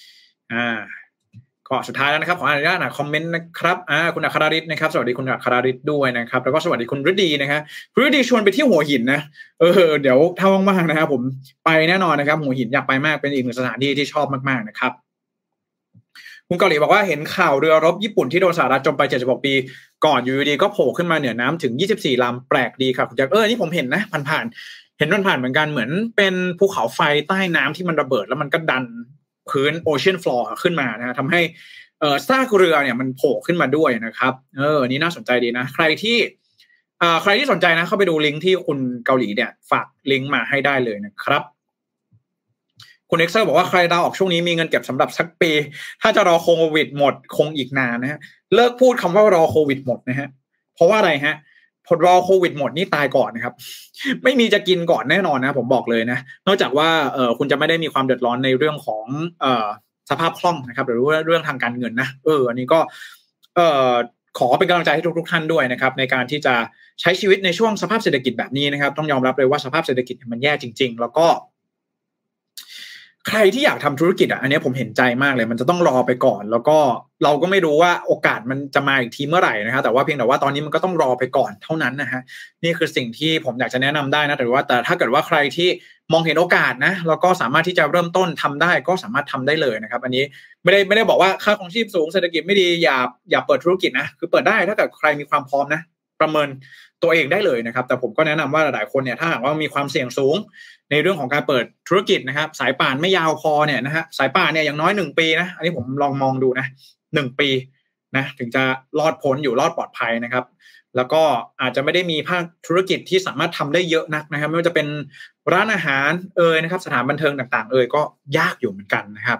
ก็สุดท้ายแล้วนะครับขออนุญาตคอมเมนต์นะครับคุณอัครฤทธิ์นะครับสวัสดีคุณอัครฤทธิ์ด้วยนะครับแล้วก็สวัสดีคุณฤดีนะครับคุณฤดีชวนไปที่หัวหินนะเดี๋ยวถ้าว่างๆนะครับผมไปแน่นอนนะครับหัวหินอยากไปมากเป็นอีกหนึ่งสถานที่ที่ชอบมากๆนะครับคุณเกาหลีบอกว่าเห็นข่าวเรือรบญี่ปุ่นที่โดนสหรัฐจมไป76ปีก่อนอยู่ดีก็โผล่ขึ้นมาเหนือน้ำถึง24ลำแปลกดีครับคุณแจ็คนี่ผมเห็นนะผ่านเหมือนกันเหมือนเป็นภูเขาไฟใต้น้ำที่มันระเบิดแล้วมันก็ดันพื้นโอเชียนฟลอร์ขึ้นมานะทำให้ซากเรือเนี่ยมันโผล่ขึ้นมาด้วยนะครับนี่น่าสนใจดีนะใครที่สนใจนะเข้าไปดูลิงก์ที่คุณเกาหลีเนี่ยฝากลิงก์มาให้ได้เลยนะครับคุณเอ็กเซอร์บอกว่าใครดาวออกช่วงนี้มีเงินเก็บสำหรับสักปีถ้าจะรอโควิดหมดคงอีกนานนะฮะเลิกพูดคำว่ารอโควิดหมดนะฮะเพราะว่าอะไรฮะพอรอโควิดหมดนี่ตายก่อนนะครับไม่มีจะกินก่อนแน่นอนนะผมบอกเลยนะนอกจากว่าคุณจะไม่ได้มีความเดือดร้อนในเรื่องของสภาพคล่องนะครับหรือว่าเรื่องทางการเงินนะอันนี้ก็ขอเป็นกำลังใจให้ทุกท่านด้วยนะครับในการที่จะใช้ชีวิตในช่วงสภาพเศรษฐกิจแบบนี้นะครับต้องยอมรับเลยว่าสภาพเศรษฐกิจมันแย่จริงๆแล้วก็ใครที่อยากทำธุรกิจอันนี้ผมเห็นใจมากเลยมันจะต้องรอไปก่อนแล้วก็เราก็ไม่รู้ว่าโอกาสมันจะมาอีกทีเมื่อไหร่นะครับแต่ว่าเพียงแต่ว่าตอนนี้มันก็ต้องรอไปก่อนเท่านั้นนะฮะนี่คือสิ่งที่ผมอยากจะแนะนำได้นะแต่ถ้าเกิดว่าใครที่มองเห็นโอกาสนะแล้วก็สามารถที่จะเริ่มต้นทำได้ก็สามารถทำได้เลยนะครับอันนี้ไม่ได้บอกว่าค่าครองชีพสูงเศรษฐกิจไม่ดีอย่าเปิดธุรกิจนะคือเปิดได้ถ้าเกิดใครมีความพร้อมนะประเมินตัวเองได้เลยนะครับแต่ผมก็แนะนำว่าหลายคนเนี่ยถ้าหากว่ามีความเสี่ยงสูงในเรื่องของการเปิดธุรกิจนะครับสายป่านไม่ยาวพอเนี่ยนะฮะสายป่านเนี่ยอย่างน้อย1ปีนะอันนี้ผมลองมองดูนะ1ปีนะถึงจะรอดพ้นอยู่รอดปลอดภัยนะครับแล้วก็อาจจะไม่ได้มีภาคธุรกิจที่สามารถทำได้เยอะนักนะครับไม่ว่าจะเป็นร้านอาหารนะครับสถานบันเทิงต่างๆก็ยากอยู่เหมือนกันนะครับ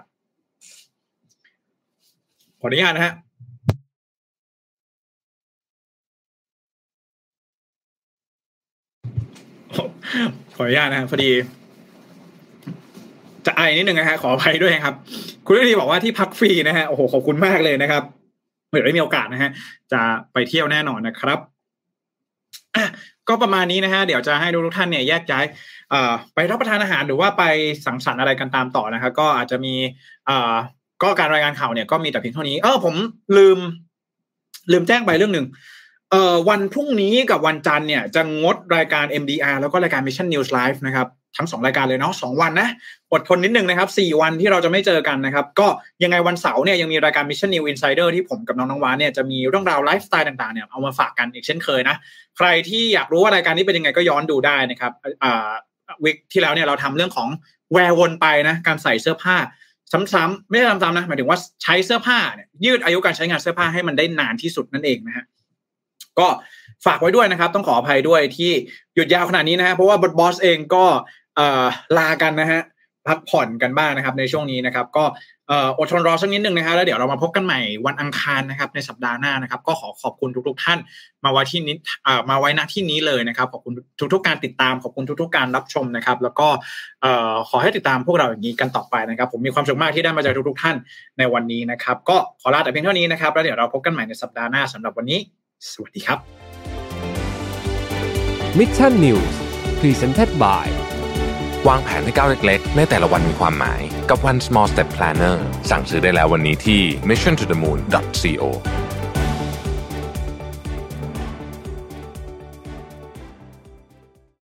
ขออนุญาตนะฮะขออนุญาตนะครับพอดีจะไอนิดนึงนะฮะขออภัยด้วยครับคุณฤดีบอกว่าที่พักฟรีนะฮะโอ้โหขอบคุณมากเลยนะครับเดี๋ยวได้มีโอกาสนะฮะจะไปเที่ยวแน่นอนนะครับก็ประมาณนี้นะฮะเดี๋ยวจะให้ทุกท่านเนี่ยแยกย้ายไปรับประทานอาหารหรือว่าไปสังสรรค์อะไรกันตามต่อนะครับก็อาจจะมีก็การรายงานข่าวเนี่ยก็มีแต่เพียงเท่านี้ผมลืมแจ้งไปเรื่องนึงวันพรุ่งนี้กับวันจันทร์เนี่ยจะงดรายการ MDR แล้วก็รายการ Mission News Live นะครับทั้ง2รายการเลยเนาะ2วันนะอดทนนิดนึงนะครับ4วันที่เราจะไม่เจอกันนะครับก็ยังไงวันเสาร์เนี่ยยังมีรายการ Mission News Insider ที่ผมกับน้องๆวานเนี่ยจะมีเรื่องราวไลฟ์สไตล์ต่างๆเนี่ยเอามาฝากกันอีกเช่นเคยนะใครที่อยากรู้ว่ารายการนี้เป็นยังไงก็ย้อนดูได้นะครับวิกที่แล้วเนี่ยเราทำเรื่องของแวร์วนไปนะการใส่เสื้อผ้าซ้ำๆไม่ได้ซ้ำๆนะหมายถึงว่าใช้เสื้อผ้าเนี่ยยืดอายุการใช้งานเสื้อผ้าให้มันได้นานที่สุดนั่นเองนะฮะก็ฝากไว้ด้วยนะครับต้องขออภัยด้วยที่หยุดยาวขนาดนี้นะฮะเพราะว่าบอสเองก็ลากันนะฮะพักผ่อนกันบ้างนะครับในช่วงนี้นะครับก็อดทนรอสักนิดนึงนะฮะแล้วเดี๋ยวเรามาพบกันใหม่วันอังคารนะครับในสัปดาห์หน้านะครับก็ขอบคุณทุกท่านมาไว้ที่นี้มาไว้ณที่นี้เลยนะครับขอบคุณทุกการติดตามขอบคุณทุกการรับชมนะครับแล้วก็ขอให้ติดตามพวกเราอย่างนี้กันต่อไปนะครับผมมีความสุขมากที่ได้มาเจอทุกท่านในวันนี้นะครับก็ขอลาแต่เพียงเท่านี้นะครับแล้วเดี๋ยวเราพบกันใหม่ในสัปดาห์หน้าสำหรับวันนี้สวัสดีครับ Mission News Presented by วางแผนให้ก้าวเล็กๆในแต่ละวันมีความหมายกับ One Small Step Planner สั่งซื้อได้แล้ววันนี้ที่ missiontothemoon.co